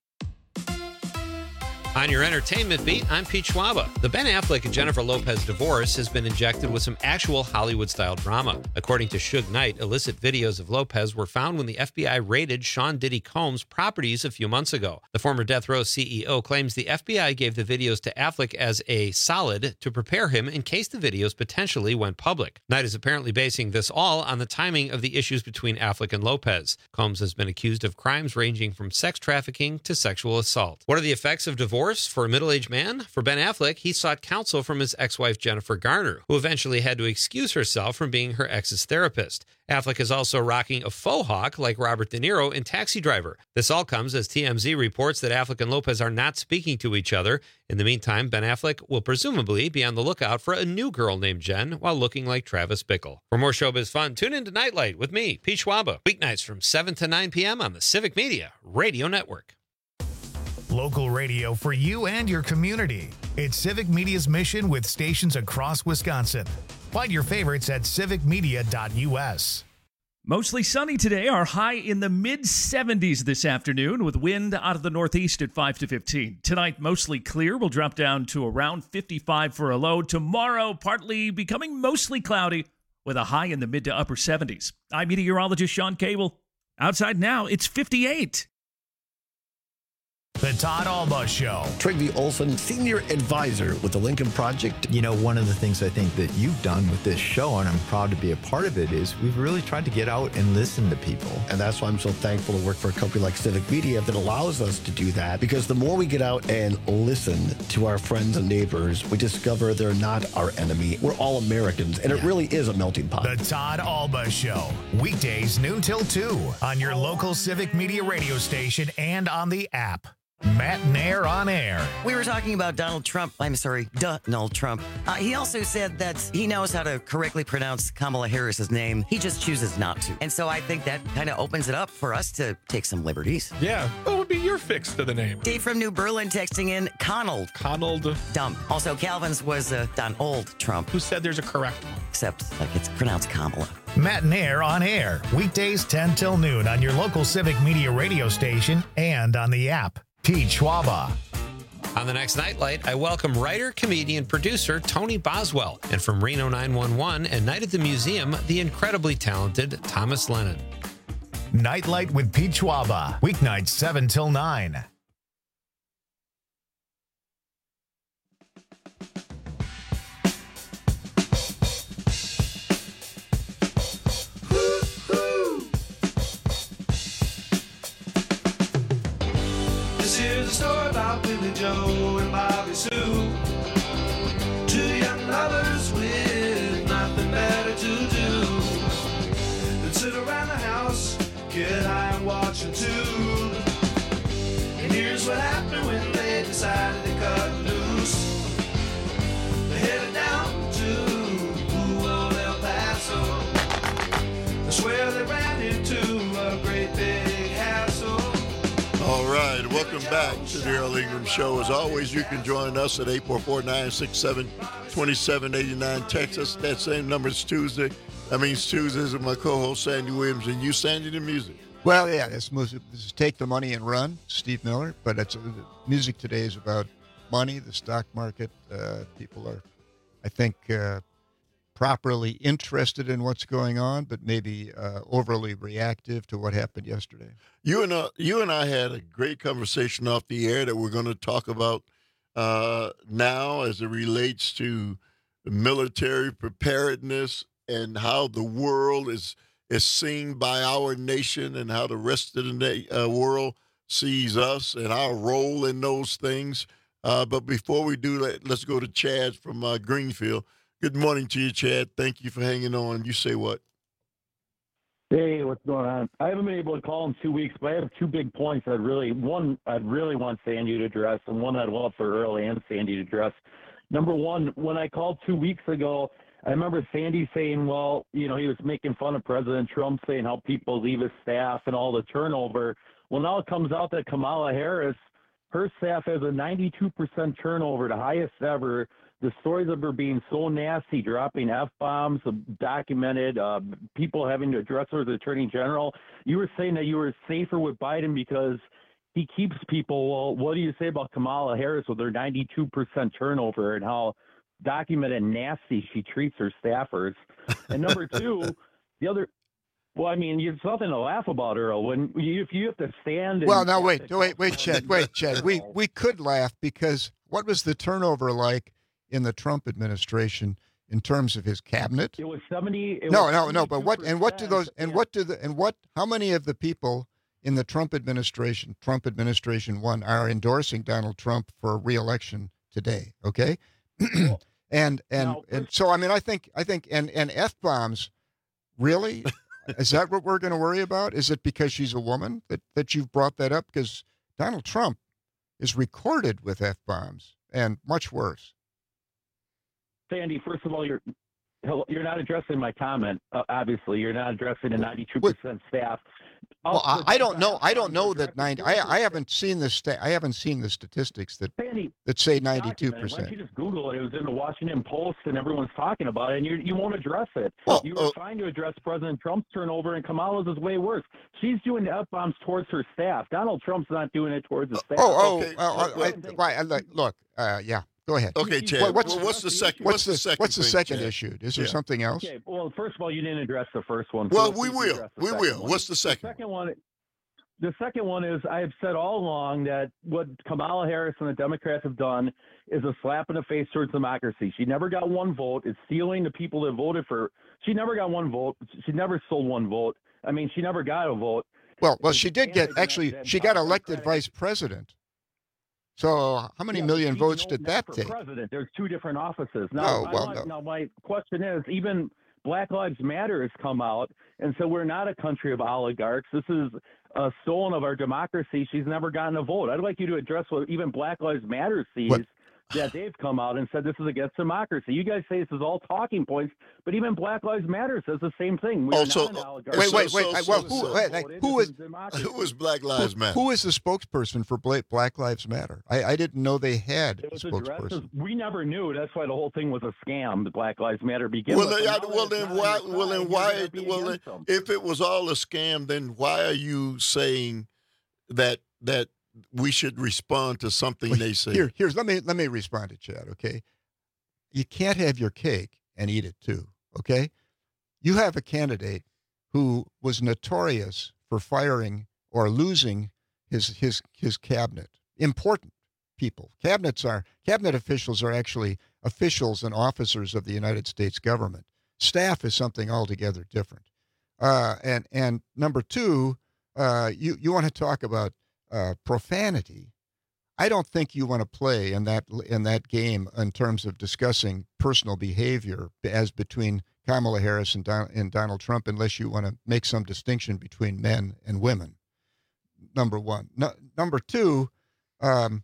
Speaker 11: On your entertainment beat, I'm Pete Schwaba. The Ben Affleck and Jennifer Lopez divorce has been injected with some actual Hollywood-style drama. According to Suge Knight, illicit videos of Lopez were found when the F B I raided Sean Diddy Combs' properties a few months ago. The former Death Row C E O claims the F B I gave the videos to Affleck as a solid to prepare him in case the videos potentially went public. Knight is apparently basing this all on the timing of the issues between Affleck and Lopez. Combs has been accused of crimes ranging from sex trafficking to sexual assault. What are the effects of divorce for a middle-aged man? For Ben Affleck, he sought counsel from his ex-wife Jennifer Garner, who eventually had to excuse herself from being her ex's therapist. Affleck is also rocking a faux hawk like Robert De Niro in Taxi Driver. This all comes as T M Z reports that Affleck and Lopez are not speaking to each other. In the meantime, Ben Affleck will presumably be on the lookout for a new girl named Jen while looking like Travis Bickle. For more showbiz fun, tune in to Nightlight with me, Pete Schwaba, weeknights from seven to nine p.m. on the Civic Media Radio Network.
Speaker 1: Local radio for you and your community. It's Civic Media's mission with stations across Wisconsin. Find your favorites at civic media dot u s.
Speaker 12: Mostly sunny today. Our high in the mid seventies this afternoon with wind out of the northeast at five to fifteen. Tonight, mostly clear. We'll drop down to around fifty-five for a low. Tomorrow, partly becoming mostly cloudy with a high in the mid to upper seventies. I'm meteorologist Sean Cable. Outside now, it's fifty-eight.
Speaker 1: The Todd Alba Show.
Speaker 4: Trygve Olson, Senior Advisor with the Lincoln Project.
Speaker 13: You know, one of the things I think that you've done with this show, and I'm proud to be a part of it, is we've really tried to get out and listen to people.
Speaker 4: And that's why I'm so thankful to work for a company like Civic Media that allows us to do that. Because the more we get out and listen to our friends and neighbors, we discover they're not our enemy. We're all Americans, and yeah. It really is a melting pot.
Speaker 1: The Todd Alba Show. Weekdays noon till two on your local Civic Media radio station and on the app. Matt Nair on air.
Speaker 14: We were talking about Donald Trump. I'm sorry, Donald Trump. Uh, he also said that he knows how to correctly pronounce Kamala Harris's name. He just chooses not to. And so I think that kind of opens it up for us to take some liberties.
Speaker 18: Yeah. What would be your fix to the name?
Speaker 14: Dave from New Berlin texting in Conald.
Speaker 18: Conald.
Speaker 14: Dumb. Also, Calvin's was uh, Donald Trump.
Speaker 18: Who said there's a correct one?
Speaker 14: Except like it's pronounced Kamala.
Speaker 1: Matt Nair on air. Weekdays ten till noon on your local Civic Media radio station and on the app. Pete Schwaba.
Speaker 11: On the next Nightlight, I welcome writer, comedian, producer Tony Boswell, and from Reno nine one one and Night at the Museum, the incredibly talented Thomas Lennon.
Speaker 1: Nightlight with Pete Schwaba, weeknights seven till nine.
Speaker 7: Here's a story about Billy Joe and Bobby Sue, two young lovers with
Speaker 15: to the Earl Ingram Show. As always, you can join us at eight four four, nine six seven, two seven eight nine. Text us. That same number is Tuesday. That means Tuesdays with my co-host, Sandy Williams, and you, Sandy, the music.
Speaker 17: Well, yeah, this, music, this is Take the Money and Run, Steve Miller. But it's, uh, music today is about money, the stock market. Uh, people are, I think, uh, properly interested in what's going on, but maybe uh, overly reactive to what happened yesterday.
Speaker 15: You and uh, you and I had a great conversation off the air that we're going to talk about uh, now as it relates to military preparedness and how the world is is seen by our nation and how the rest of the na- uh, world sees us and our role in those things. Uh, but before we do that, let's go to Chad from uh, Greenfield. Good morning to you, Chad. Thank you for hanging on. You say what?
Speaker 8: Hey, what's going on? I haven't been able to call in two weeks, but I have two big points I'd really, one I'd really want Sandy to address, and one I'd love for Earl and Sandy to address. Number one, when I called two weeks ago, I remember Sandy saying, well, you know, he was making fun of President Trump, saying how people leave his staff and all the turnover. Well, now it comes out that Kamala Harris, her staff has a ninety-two percent turnover, the highest ever. The stories of her being so nasty, dropping F-bombs, documented, uh, people having to address her as Attorney General. You were saying that you were safer with Biden because he keeps people. Well, what do you say about Kamala Harris with her ninety-two percent turnover and how documented nasty she treats her staffers? And number two, the other, well, I mean, there's nothing to laugh about, Earl. When you, if you have to stand. And
Speaker 17: well, now wait, wait, wait, Chad, wait, Chad. We we could laugh because what was the turnover like in the Trump administration in terms of his cabinet?
Speaker 8: It was seventy. It
Speaker 17: no,
Speaker 8: was
Speaker 17: no, no. But what and what do those and what do the and what? How many of the people in the Trump administration, Trump administration one, are endorsing Donald Trump for re-election today? Okay, and and
Speaker 8: now,
Speaker 17: and so I mean, I think I think and and F bombs, really. Is that what we're going to worry about? Is it because she's a woman that, that you've brought that up? Because Donald Trump is recorded with F-bombs and much worse.
Speaker 8: Sandy, first of all, you're you're not addressing my comment. Uh, obviously, you're not addressing the ninety-two percent staff.
Speaker 17: Well, I, I don't know. I don't know that ninety. I I haven't seen the sta- I haven't seen the statistics that
Speaker 8: Sandy,
Speaker 17: that say ninety-two
Speaker 8: Why
Speaker 17: percent.
Speaker 8: don't you just Google it? It was in the Washington Post, and everyone's talking about it, and you you won't address it.
Speaker 17: Well,
Speaker 8: you were
Speaker 17: uh,
Speaker 8: trying to address President Trump's turnover, and Kamala's is way worse. She's doing the F-bombs towards her staff. Donald Trump's not doing it towards the staff.
Speaker 17: Oh, oh,
Speaker 8: Okay.
Speaker 17: oh, oh, I, right, I, look, look, uh, yeah. Go ahead.
Speaker 15: Okay, Chad.
Speaker 17: What- what's,
Speaker 15: well, what's the second?
Speaker 17: What's,
Speaker 15: What's
Speaker 17: the,
Speaker 15: the second?
Speaker 17: What's the
Speaker 15: thing,
Speaker 17: second
Speaker 15: Chad?
Speaker 17: issue? Is there
Speaker 15: Yeah.
Speaker 17: something else?
Speaker 8: Okay. Well, first of all, you didn't address the first one.
Speaker 15: Well,
Speaker 8: let's
Speaker 15: we
Speaker 8: see if
Speaker 15: will.
Speaker 8: address the
Speaker 15: We
Speaker 8: second
Speaker 15: will.
Speaker 8: one.
Speaker 15: What's the second?
Speaker 8: The second one. The second one is I have said all along that what Kamala Harris and the Democrats have done is a slap in the face towards democracy. She never got one vote. It's stealing the people that voted for. She never got one vote. She never sold one vote. I mean, she never got a vote.
Speaker 17: Well, well, she did get
Speaker 8: Anti-
Speaker 17: actually.
Speaker 8: that-
Speaker 17: She got elected vice president. So, how many
Speaker 8: Yeah,
Speaker 17: million
Speaker 8: but
Speaker 17: votes
Speaker 8: no,
Speaker 17: did
Speaker 8: not
Speaker 17: that
Speaker 8: for
Speaker 17: take?
Speaker 8: President. There's two different offices. Now,
Speaker 17: No,
Speaker 8: I
Speaker 17: well,
Speaker 8: want-
Speaker 17: no.
Speaker 8: now my question is, even Black Lives Matter has come out and said we're not a country of oligarchs. This is a stolen of our democracy. She's never gotten a vote. I'd like you to address what even Black Lives Matter sees.
Speaker 17: What?
Speaker 8: That they've come out and said this is against democracy. You guys say this is all talking points, but even Black Lives Matter says the same thing. We are
Speaker 15: Also,
Speaker 8: not an oligarch.
Speaker 17: Wait, wait,
Speaker 15: So-
Speaker 17: wait.
Speaker 15: so-
Speaker 17: well,
Speaker 15: so-
Speaker 17: who,
Speaker 15: so-
Speaker 17: wait, like, who is
Speaker 15: Who is Black Lives Matter?
Speaker 17: who is the spokesperson for Bla- Black Lives Matter? I, I didn't know they had
Speaker 8: It
Speaker 17: a
Speaker 8: was addressed as-
Speaker 17: spokesperson.
Speaker 8: we never knew. That's why the whole thing was a scam. The Black Lives Matter began
Speaker 15: Well,
Speaker 8: with.
Speaker 15: then,
Speaker 8: But
Speaker 15: I-
Speaker 8: now
Speaker 15: well,
Speaker 8: that
Speaker 15: then
Speaker 8: it's not
Speaker 15: why?
Speaker 8: on your
Speaker 15: Well,
Speaker 8: side,
Speaker 15: then
Speaker 8: you're
Speaker 15: why?
Speaker 8: gonna be
Speaker 15: Well, then,
Speaker 8: against them.
Speaker 15: if it was all a scam, then why are you saying that that we should respond to something they say?
Speaker 17: Here, here's let me let me respond to Chad. Okay, you can't have your cake and eat it too. Okay, you have a candidate who was notorious for firing or losing his his his cabinet. Important people. Cabinets are cabinet officials are actually officials and officers of the United States government. Staff is something altogether different. Uh, and and number two, uh, you you want to talk about uh, profanity. I don't think you want to play in that in that game in terms of discussing personal behavior as between Kamala Harris and, Don, and Donald Trump, unless you want to make some distinction between men and women. Number one. No, number two, um,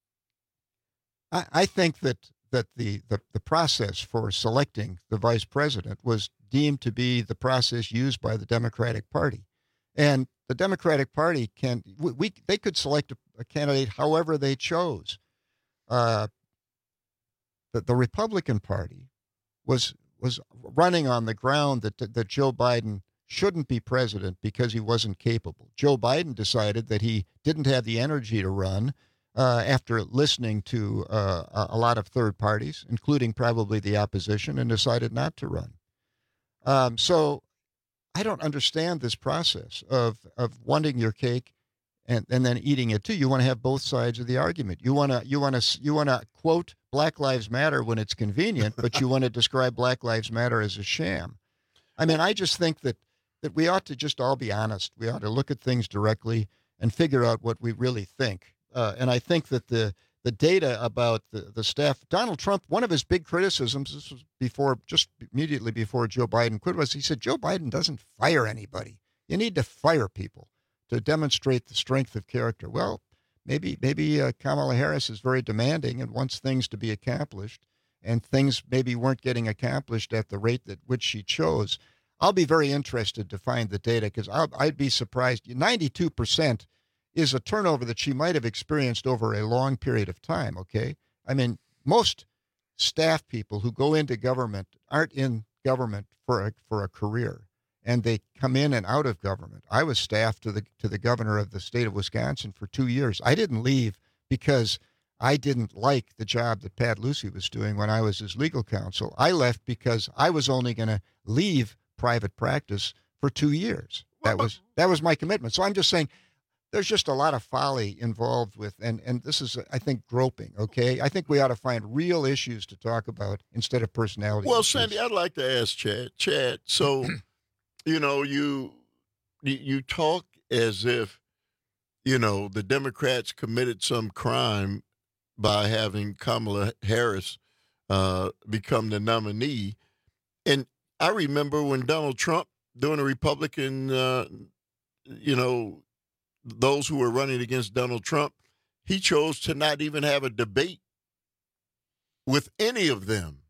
Speaker 17: I, I think that that the, the the process for selecting the vice president was deemed to be the process used by the Democratic Party, and the Democratic Party can we, we they could select a, a candidate however they chose. Uh, the, the Republican Party was was running on the ground that that Joe Biden shouldn't be president because he wasn't capable. Joe Biden decided that he didn't have the energy to run uh, after listening to uh, a lot of third parties, including probably the opposition, and decided not to run. Um, so I don't understand this process of of wanting your cake and, and then eating it too. You want to have both sides of the argument. You want to you want to you want to quote Black Lives Matter when it's convenient, but you want to describe Black Lives Matter as a sham. I mean, I just think that that we ought to just all be honest. We ought to look at things directly and figure out what we really think. Uh, and I think that the the data about the, the staff, Donald Trump, one of his big criticisms, this was before, just immediately before Joe Biden quit, was he said, Joe Biden doesn't fire anybody. You need to fire people to demonstrate the strength of character. Well, maybe maybe uh, Kamala Harris is very demanding and wants things to be accomplished, and things maybe weren't getting accomplished at the rate at which she chose. I'll be very interested to find the data because I'd be surprised. ninety-two percent is a turnover that she might have experienced over a long period of time, okay? I mean, most staff people who go into government aren't in government for a, for a career, and they come in and out of government. I was staff to the to the governor of the state of Wisconsin for two years. I didn't leave because I didn't like the job that Pat Lucey was doing when I was his legal counsel. I left because I was only going to leave private practice for two years. That was that was my commitment. So I'm just saying there's just a lot of folly involved with, and, and this is, I think, groping, okay? I think we ought to find real issues to talk about instead of personality
Speaker 15: Well,
Speaker 17: issues.
Speaker 15: Sandy, I'd like to ask Chad. Chad, so, you know, you you talk as if, you know, the Democrats committed some crime by having Kamala Harris uh, become the nominee. And I remember when Donald Trump, during the Republican, uh, you know, those who were running against Donald Trump, he chose to not even have a debate with any of them.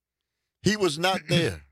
Speaker 15: He was not there.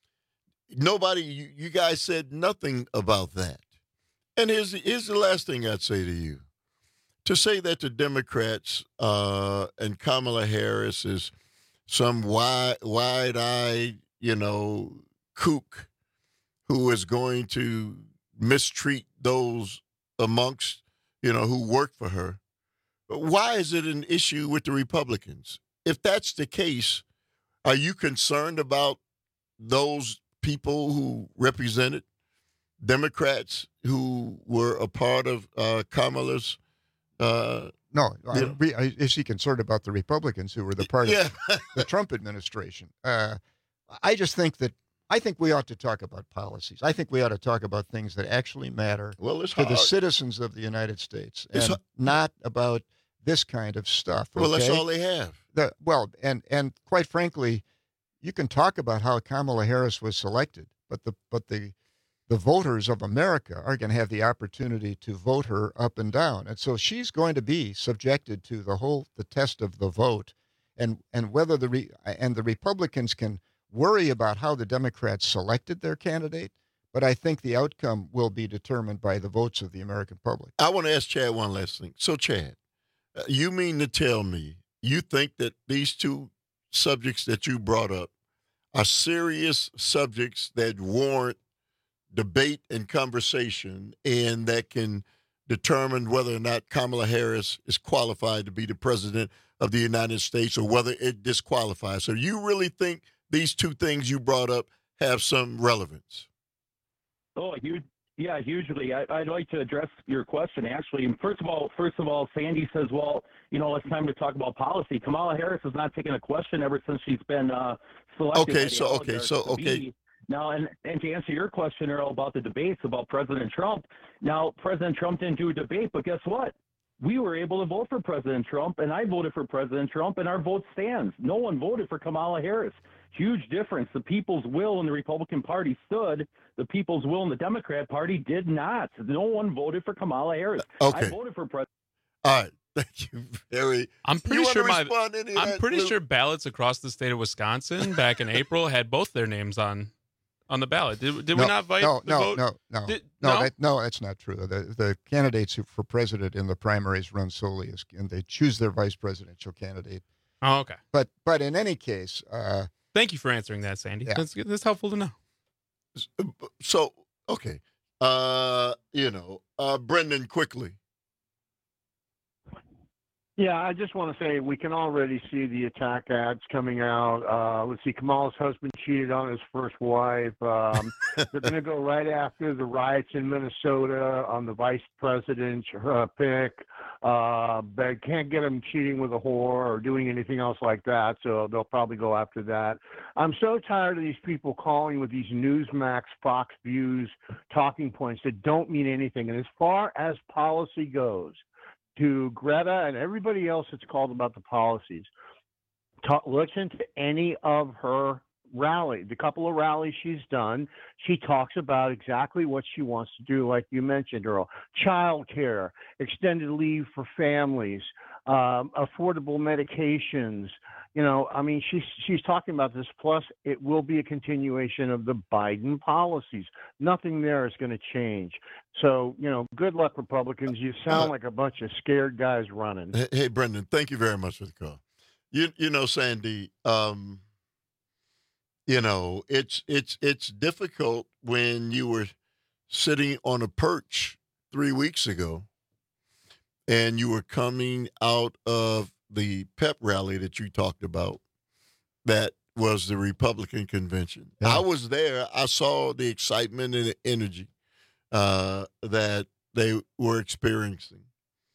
Speaker 15: Nobody, you, you guys said nothing about that. And here's, here's the last thing I'd say to you. To say that the Democrats uh, and Kamala Harris is some wide, wide-eyed, you know, kook who is going to mistreat those amongst, you know, who work for her. Why is it an issue with the Republicans? If that's the case, are you concerned about those people who represented Democrats who were a part of uh, Kamala's? Uh,
Speaker 17: no,
Speaker 15: you
Speaker 17: I,
Speaker 15: know?
Speaker 17: re- I, is he concerned about the Republicans who were the part
Speaker 15: Yeah.
Speaker 17: of the Trump administration? Uh, I just think that I think we ought to talk about policies. I think we ought to talk about things that actually matter
Speaker 15: well, it's
Speaker 17: to the
Speaker 15: hard.
Speaker 17: citizens of the United States,
Speaker 15: It's
Speaker 17: and
Speaker 15: h-
Speaker 17: not about this kind of stuff.
Speaker 15: Well, that's
Speaker 17: okay?
Speaker 15: all they have.
Speaker 17: The, well, and and quite frankly, you can talk about how Kamala Harris was selected, but the but the the voters of America are going to have the opportunity to vote her up and down, and so she's going to be subjected to the whole the test of the vote, and and whether the re, and the Republicans can worry about how the Democrats selected their candidate, but I think the outcome will be determined by the votes of the American public.
Speaker 15: I want to ask Chad one last thing. So, Chad, uh, you mean to tell me you think that these two subjects that you brought up are serious subjects that warrant debate and conversation and that can determine whether or not Kamala Harris is qualified to be the president of the United States or whether it disqualifies? So you really think these two things you brought up have some relevance?
Speaker 8: Oh, huge. Yeah, hugely. I, I'd like to address your question, actually. And first of all, first of all, Sandy says, well, you know, it's time to talk about policy. Kamala Harris has not taken a question ever since she's been uh, selected.
Speaker 15: Okay,
Speaker 8: by the
Speaker 15: so- okay,
Speaker 8: oligarchs
Speaker 15: so-
Speaker 8: to
Speaker 15: okay.
Speaker 8: be- Now, and, and to answer your question, Earl, about the debates about President Trump, now, President Trump didn't do a debate, but guess what? We were able to vote for President Trump, and I voted for President Trump, and our vote stands. No one voted for Kamala Harris. Huge difference. The people's will in the Republican Party stood. The people's will in the Democrat Party did not. No one voted for Kamala Harris.
Speaker 15: Okay.
Speaker 8: I voted for President.
Speaker 15: All right. Thank you very
Speaker 18: I'm pretty
Speaker 15: you
Speaker 18: sure
Speaker 15: want
Speaker 18: my
Speaker 15: to respond to any of
Speaker 18: I'm
Speaker 15: that,
Speaker 18: pretty
Speaker 15: Luke?
Speaker 18: sure ballots across the state of Wisconsin back in April had both their names on on the ballot. Did, did
Speaker 17: no,
Speaker 18: we not vote?
Speaker 17: No, no,
Speaker 18: vote?
Speaker 17: no, no,
Speaker 18: Did,
Speaker 17: no,
Speaker 18: no.
Speaker 17: that, no, that's not true. The the candidates who, for president in the primaries run solely as, and they choose their vice presidential candidate.
Speaker 18: Oh, okay.
Speaker 17: But but in any case, uh,
Speaker 18: thank you for answering that, Sandy.
Speaker 17: Yeah.
Speaker 18: That's that's helpful to know.
Speaker 15: So, okay. Uh, you know, uh, Brendan, quickly.
Speaker 25: Yeah, I just want to say we can already see the attack ads coming out. Uh, let's see, Kamala's husband cheated on his first wife. Um, they're going to go right after the riots in Minnesota on the vice president uh, pick. Uh, they can't get him cheating with a whore or doing anything else like that, so they'll probably go after that. I'm so tired of these people calling with these Newsmax, Fox Views talking points that don't mean anything. And as far as policy goes, to Greta and everybody else that's called about the policies, talk, listen to any of her rally, the couple of rallies she's done. She talks about exactly what she wants to do, like you mentioned, Earl. Child care, extended leave for families, um, affordable medications. You know, I mean, she's she's talking about this. Plus, it will be a continuation of the Biden policies. Nothing there is going to change. So, you know, good luck, Republicans. You sound uh, like a bunch of scared guys running.
Speaker 15: Hey, hey, Brendan, thank you very much for the call. You you know, Sandy, um, you know, it's it's it's difficult when you were sitting on a perch three weeks ago, and you were coming out of the pep rally that you talked about, that was the Republican convention. Yeah. I was there. I saw the excitement and the energy uh, that they were experiencing,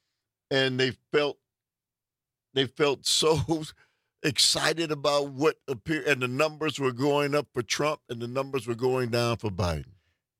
Speaker 15: and they felt they felt so excited about what appeared, and the numbers were going up for Trump, and the numbers were going down for Biden.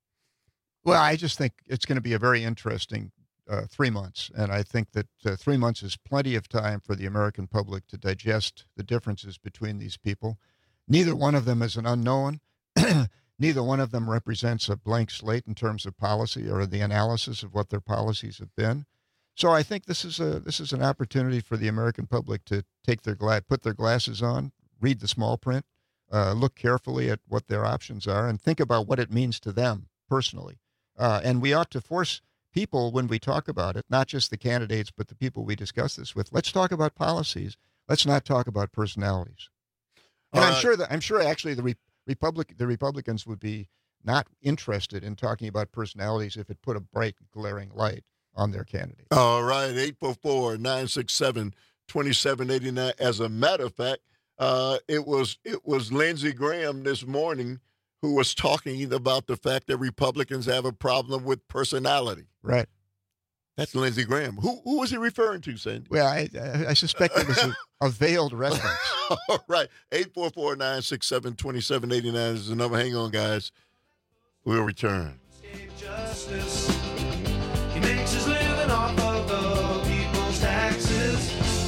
Speaker 17: Well, I just think it's going to be a very interesting Uh, three months. And I think that uh, three months is plenty of time for the American public to digest the differences between these people. Neither one of them is an unknown. Neither one of them represents a blank slate in terms of policy or the analysis of what their policies have been. So I think this is a this is an opportunity for the American public to take their gla- put their glasses on, read the small print, uh, look carefully at what their options are, and think about what it means to them personally. Uh, and we ought to force people, when we talk about it, not just the candidates, but the people we discuss this with, let's talk about policies. Let's not talk about personalities. And uh, I'm sure that I'm sure actually the Re- Republic the Republicans would be not interested in talking about personalities if it put a bright, glaring light on their candidate.
Speaker 15: All right, eight four four, nine six seven, two seven eight nine. As a matter of fact, uh, it was it was Lindsey Graham this morning who was talking about the fact that Republicans have a problem with personality.
Speaker 17: Right.
Speaker 15: That's Lindsey Graham. Who who was he referring to, Sandy?
Speaker 17: Well, I I suspect it was a, a veiled reference.
Speaker 15: All right. eight four four, nine six seven, two seven eight nine is the number. Hang on, guys. We'll return.
Speaker 7: Justice. He makes his living off of the people's taxes.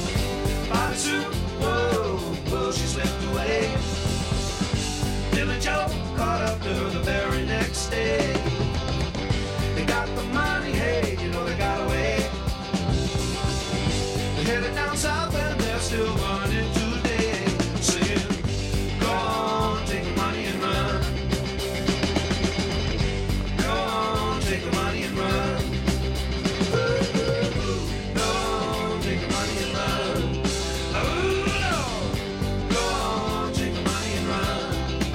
Speaker 7: Body suit, whoa, whoa, she slipped away. Billy Joe caught up to her the very next day. They got the money, hey, you know they got away. They're headed down south and they're still running today. Saying, go on, take the money and run. Go on, take the money and run. Ooh, go on, take the money and run. Ooh, no. Go on, take the money and run.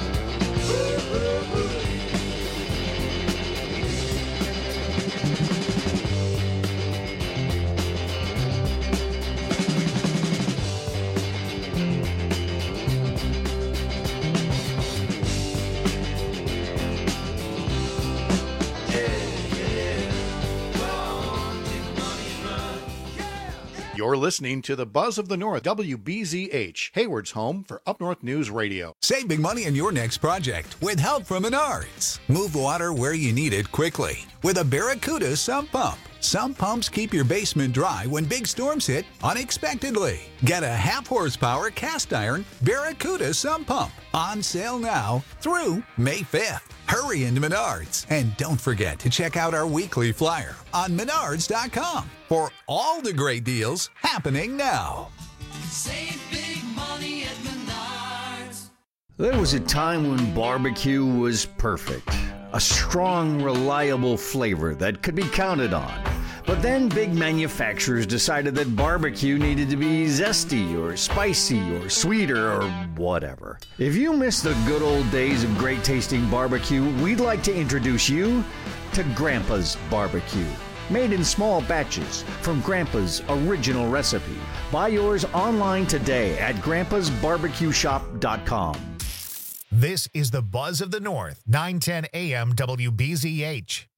Speaker 16: You're listening to the Buzz of the North, W B Z H, Hayward's home for Up North News Radio.
Speaker 19: Save big money on your next project with help from Menards. Move water where you need it quickly with a Barracuda sump pump. Sump pumps keep your basement dry when big storms hit unexpectedly. Get a half horsepower cast iron Barracuda sump pump on sale now through May fifth. Hurry into Menards and don't forget to check out our weekly flyer on menards dot com for all the great deals happening now.
Speaker 7: Save big money at Menards.
Speaker 2: There was a time when barbecue was perfect. A strong, reliable flavor that could be counted on. But then big manufacturers decided that barbecue needed to be zesty or spicy or sweeter or whatever. If you miss the good old days of great tasting barbecue, we'd like to introduce you to Grandpa's Barbecue. Made in small batches from Grandpa's original recipe. Buy yours online today at grandpas barbecue shop dot com.
Speaker 1: This is the Buzz of the North, nine ten A M W B Z H.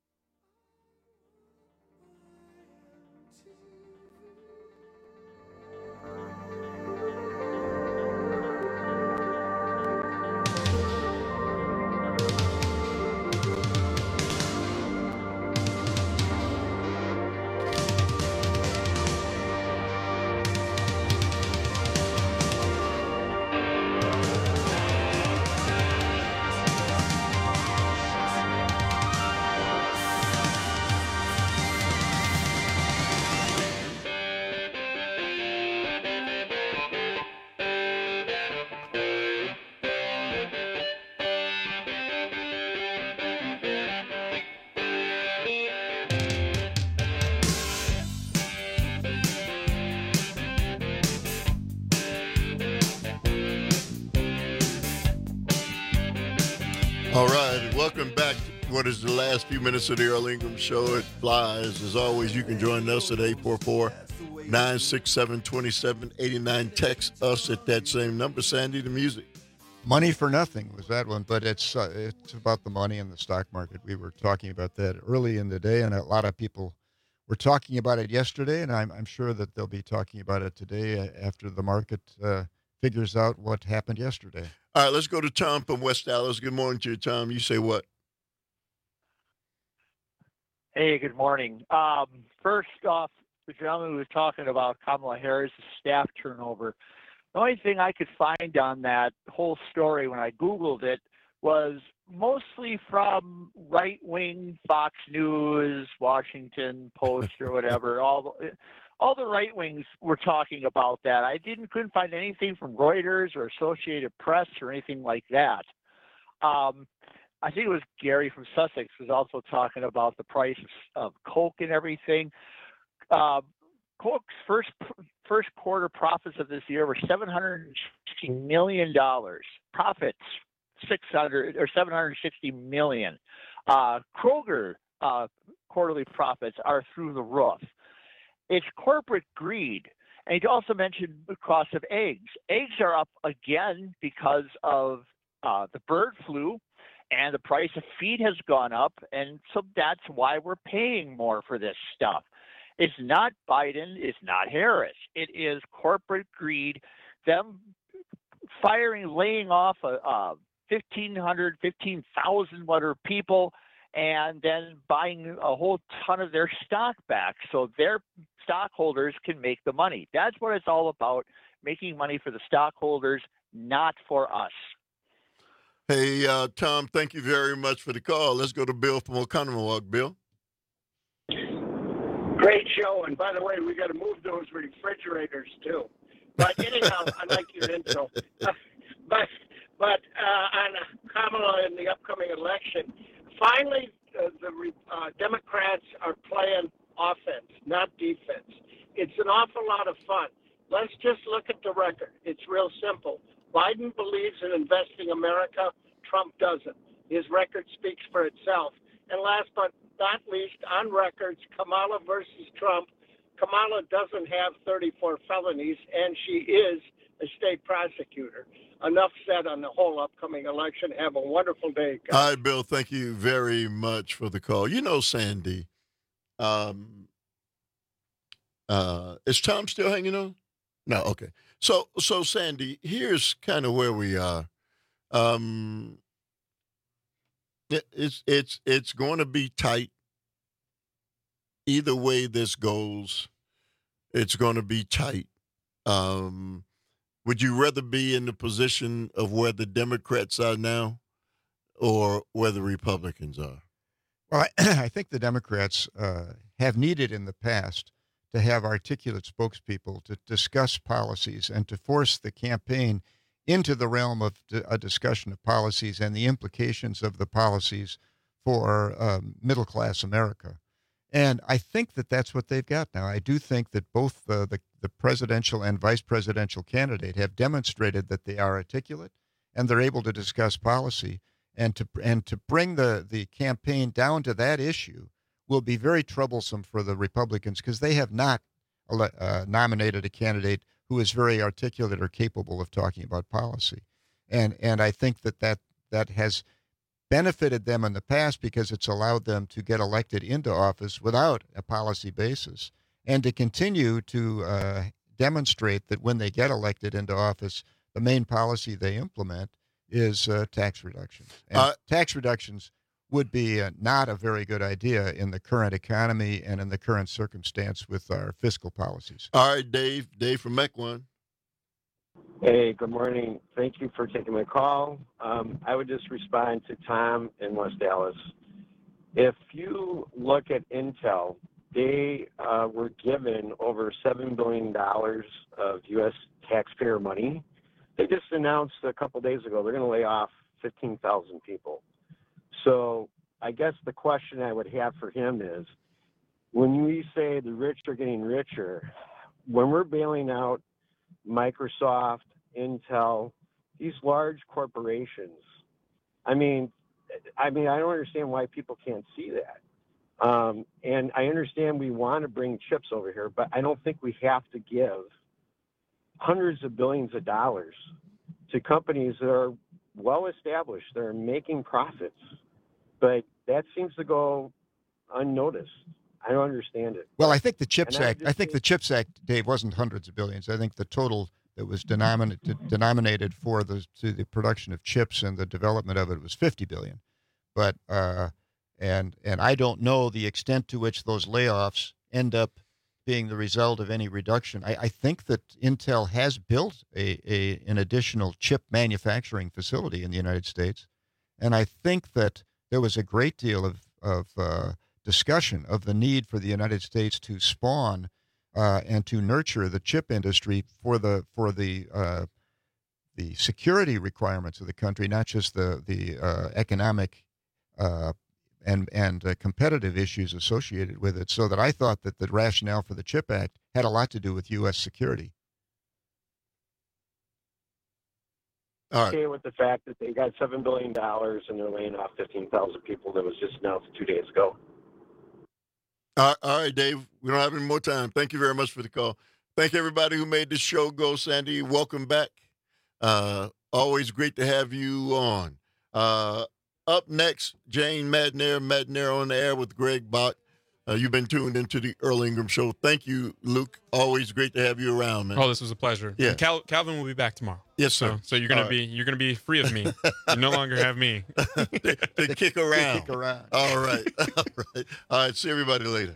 Speaker 15: All right, welcome back to what is the last few minutes of the Earl Ingram Show. It flies. As always, you can join us at eight four four, nine six seven, two seven eight nine. Text us at that same number. Sandy, the music.
Speaker 17: Money for Nothing was that one, but it's uh, it's about the money in the stock market. We were talking about that early in the day, and a lot of people were talking about it yesterday, and I'm, I'm sure that they'll be talking about it today after the market uh, figures out what happened yesterday.
Speaker 15: All right, let's go to Tom from West Dallas. Good morning to you, Tom. You say what?
Speaker 3: Hey, good morning. Um, first off, the gentleman was talking about Kamala Harris' staff turnover. The only thing I could find on that whole story when I Googled it was mostly from right-wing Fox News, Washington Post, or whatever. all the, all the right-wings were talking about that. I didn't couldn't find anything from Reuters or Associated Press or anything like that. Um, I think it was Gary from Sussex was also talking about the price of Coke and everything. Uh, Coke's first first quarter profits of this year were seven hundred sixty million dollars. Profits six hundred or seven hundred sixty million. Uh, Kroger uh, quarterly profits are through the roof. It's corporate greed. And he also mentioned the cost of eggs. Eggs are up again because of uh, the bird flu, and the price of feed has gone up, and so that's why we're paying more for this stuff. It's not Biden, it's not Harris. It is corporate greed, them firing, laying off a, a fifteen hundred, fifteen thousand whatever people, and then buying a whole ton of their stock back so their stockholders can make the money. That's what it's all about, making money for the stockholders, not for us.
Speaker 15: Hey, uh, Tom, thank you very much for the call. Let's go to Bill from Oconomowoc. Bill?
Speaker 25: Great show. And by the way, we got to move those refrigerators, too. But anyhow, I like your intro. Uh, but but uh, on Kamala in the upcoming election, finally uh, the uh, Democrats are playing offense, not defense. It's an awful lot of fun. Let's just look at the record. It's real simple. Biden believes in investing America. Trump doesn't. His record speaks for itself. And last but not least, on records, Kamala versus Trump. Kamala doesn't have thirty-four felonies, and she is a state prosecutor. Enough said on the whole upcoming election. Have a wonderful day, guys.
Speaker 15: All right, Bill, thank you very much for the call. You know, Sandy, um, uh, is Tom still hanging on? No, okay. So, so Sandy, here's kind of where we are. Um, it, it's it's it's going to be tight. Either way this goes, it's going to be tight. Um, would you rather be in the position of where the Democrats are now, or where the Republicans are?
Speaker 17: Well, I, I think the Democrats uh, have needed in the past to have articulate spokespeople to discuss policies and to force the campaign into the realm of a discussion of policies and the implications of the policies for um, middle-class America. And I think that that's what they've got now. I do think that both the, the, the presidential and vice presidential candidate have demonstrated that they are articulate and they're able to discuss policy. And to and to bring the, the campaign down to that issue will be very troublesome for the Republicans because they have not uh, nominated a candidate who is very articulate or capable of talking about policy. And and I think that that, that has benefited them in the past because it's allowed them to get elected into office without a policy basis and to continue to uh, demonstrate that when they get elected into office, the main policy they implement is uh, tax reductions. And uh, tax reductions would be uh, not a very good idea in the current economy and in the current circumstance with our fiscal policies.
Speaker 15: All right, Dave. Dave from Mequon.
Speaker 20: Hey, good morning. Thank you for taking my call. Um, I would just respond to Tom in West Dallas. If you look at Intel, they uh, were given over seven billion dollars of U S taxpayer money. They just announced a couple days ago they're going to lay off fifteen thousand people. So I guess the question I would have for him is, when we say the rich are getting richer, when we're bailing out Microsoft, Intel, these large corporations, I mean, I mean, I don't understand why people can't see that. Um, and I understand we want to bring chips over here, but I don't think we have to give hundreds of billions of dollars to companies that are well established, that are making profits. But that seems to go unnoticed. I don't understand it.
Speaker 17: Well, I think the CHIPS
Speaker 20: And I
Speaker 17: Act, I think the CHIPS Act, Dave, wasn't hundreds of billions. I think the total that was denominated denominated for the to the production of chips and the development of it was fifty billion. But uh, and and I don't know the extent to which those layoffs end up being the result of any reduction. I, I think that Intel has built a, a an additional chip manufacturing facility in the United States, and I think that there was a great deal of of uh, discussion of the need for the United States to spawn uh, and to nurture the chip industry for the for the uh, the security requirements of the country, not just the the uh, economic uh, and and uh, competitive issues associated with it. So that I thought that the rationale for the CHIP Act had a lot to do with U S security.
Speaker 20: All right. Okay with the fact that they got seven billion dollars and they're laying off fifteen thousand people that was just announced two days ago.
Speaker 15: All right, Dave, we don't have any more time. Thank you very much for the call. Thank everybody who made this show go. Sandy, welcome back. Uh, always great to have you on. Uh, up next, Jane Madnair, Madnair on the air with Greg Bach. Uh, you've been tuned into the Earl Ingram Show. Thank you, Luke. Always great to have you around, man.
Speaker 18: Oh, this was a pleasure.
Speaker 15: Yeah.
Speaker 18: And Cal- Calvin will be back tomorrow.
Speaker 15: Yes, sir.
Speaker 18: So, so you're gonna
Speaker 15: All
Speaker 18: be
Speaker 15: right.
Speaker 18: you're gonna be free of me. You no longer have me.
Speaker 15: they, they kick around.
Speaker 17: Kick around.
Speaker 15: All right. All right. All right. See everybody later.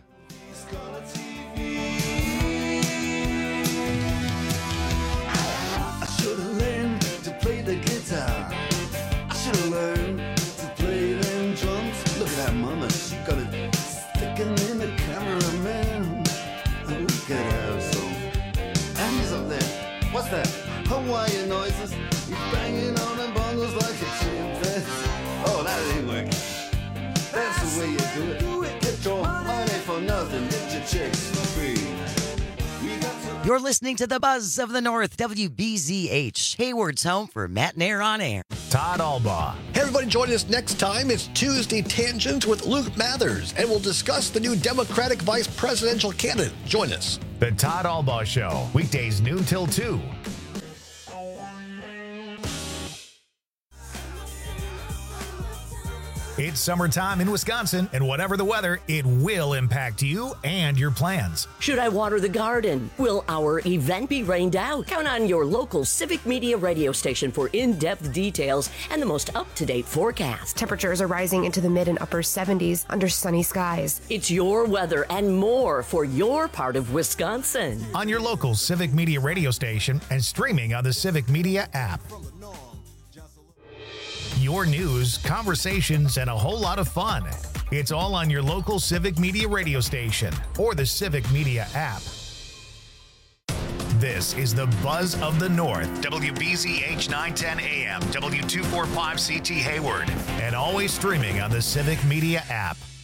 Speaker 7: I should have learned to play the guitar. I should have learned to play them drums. Look at that mama, she got it sticking in the cameraman. Oh, look at her so. And he's up there. What's that? Hawaiian noises. He's banging on the bongos like a chimpanzee. Oh, that ain't working. That's the way you do it. Do it. Get your money for nothing. Get your chicks for free.
Speaker 14: You're listening to the Buzz of the North, W B Z H, Hayward's home for Matt Nair on air.
Speaker 1: Todd Albaugh.
Speaker 4: Hey, everybody, join us next time. It's Tuesday Tangents with Luke Mathers, and we'll discuss the new Democratic vice presidential candidate. Join us.
Speaker 1: The Todd Albaugh Show, weekdays noon till two. It's summertime in Wisconsin, and whatever the weather, it will impact you and your plans.
Speaker 21: Should I water the garden? Will our event be rained out? Count on your local Civic Media radio station for in-depth details and the most up-to-date forecast.
Speaker 22: Temperatures are rising into the mid and upper seventies under sunny skies.
Speaker 21: It's your weather and more for your part of Wisconsin.
Speaker 1: On your local Civic Media radio station and streaming on the Civic Media app. Your news, conversations, and a whole lot of fun. It's all on your local Civic Media radio station or the Civic Media app. This is the Buzz of the North, W B Z H nine ten A M, W two forty-five C T Hayward, and always streaming on the Civic Media app.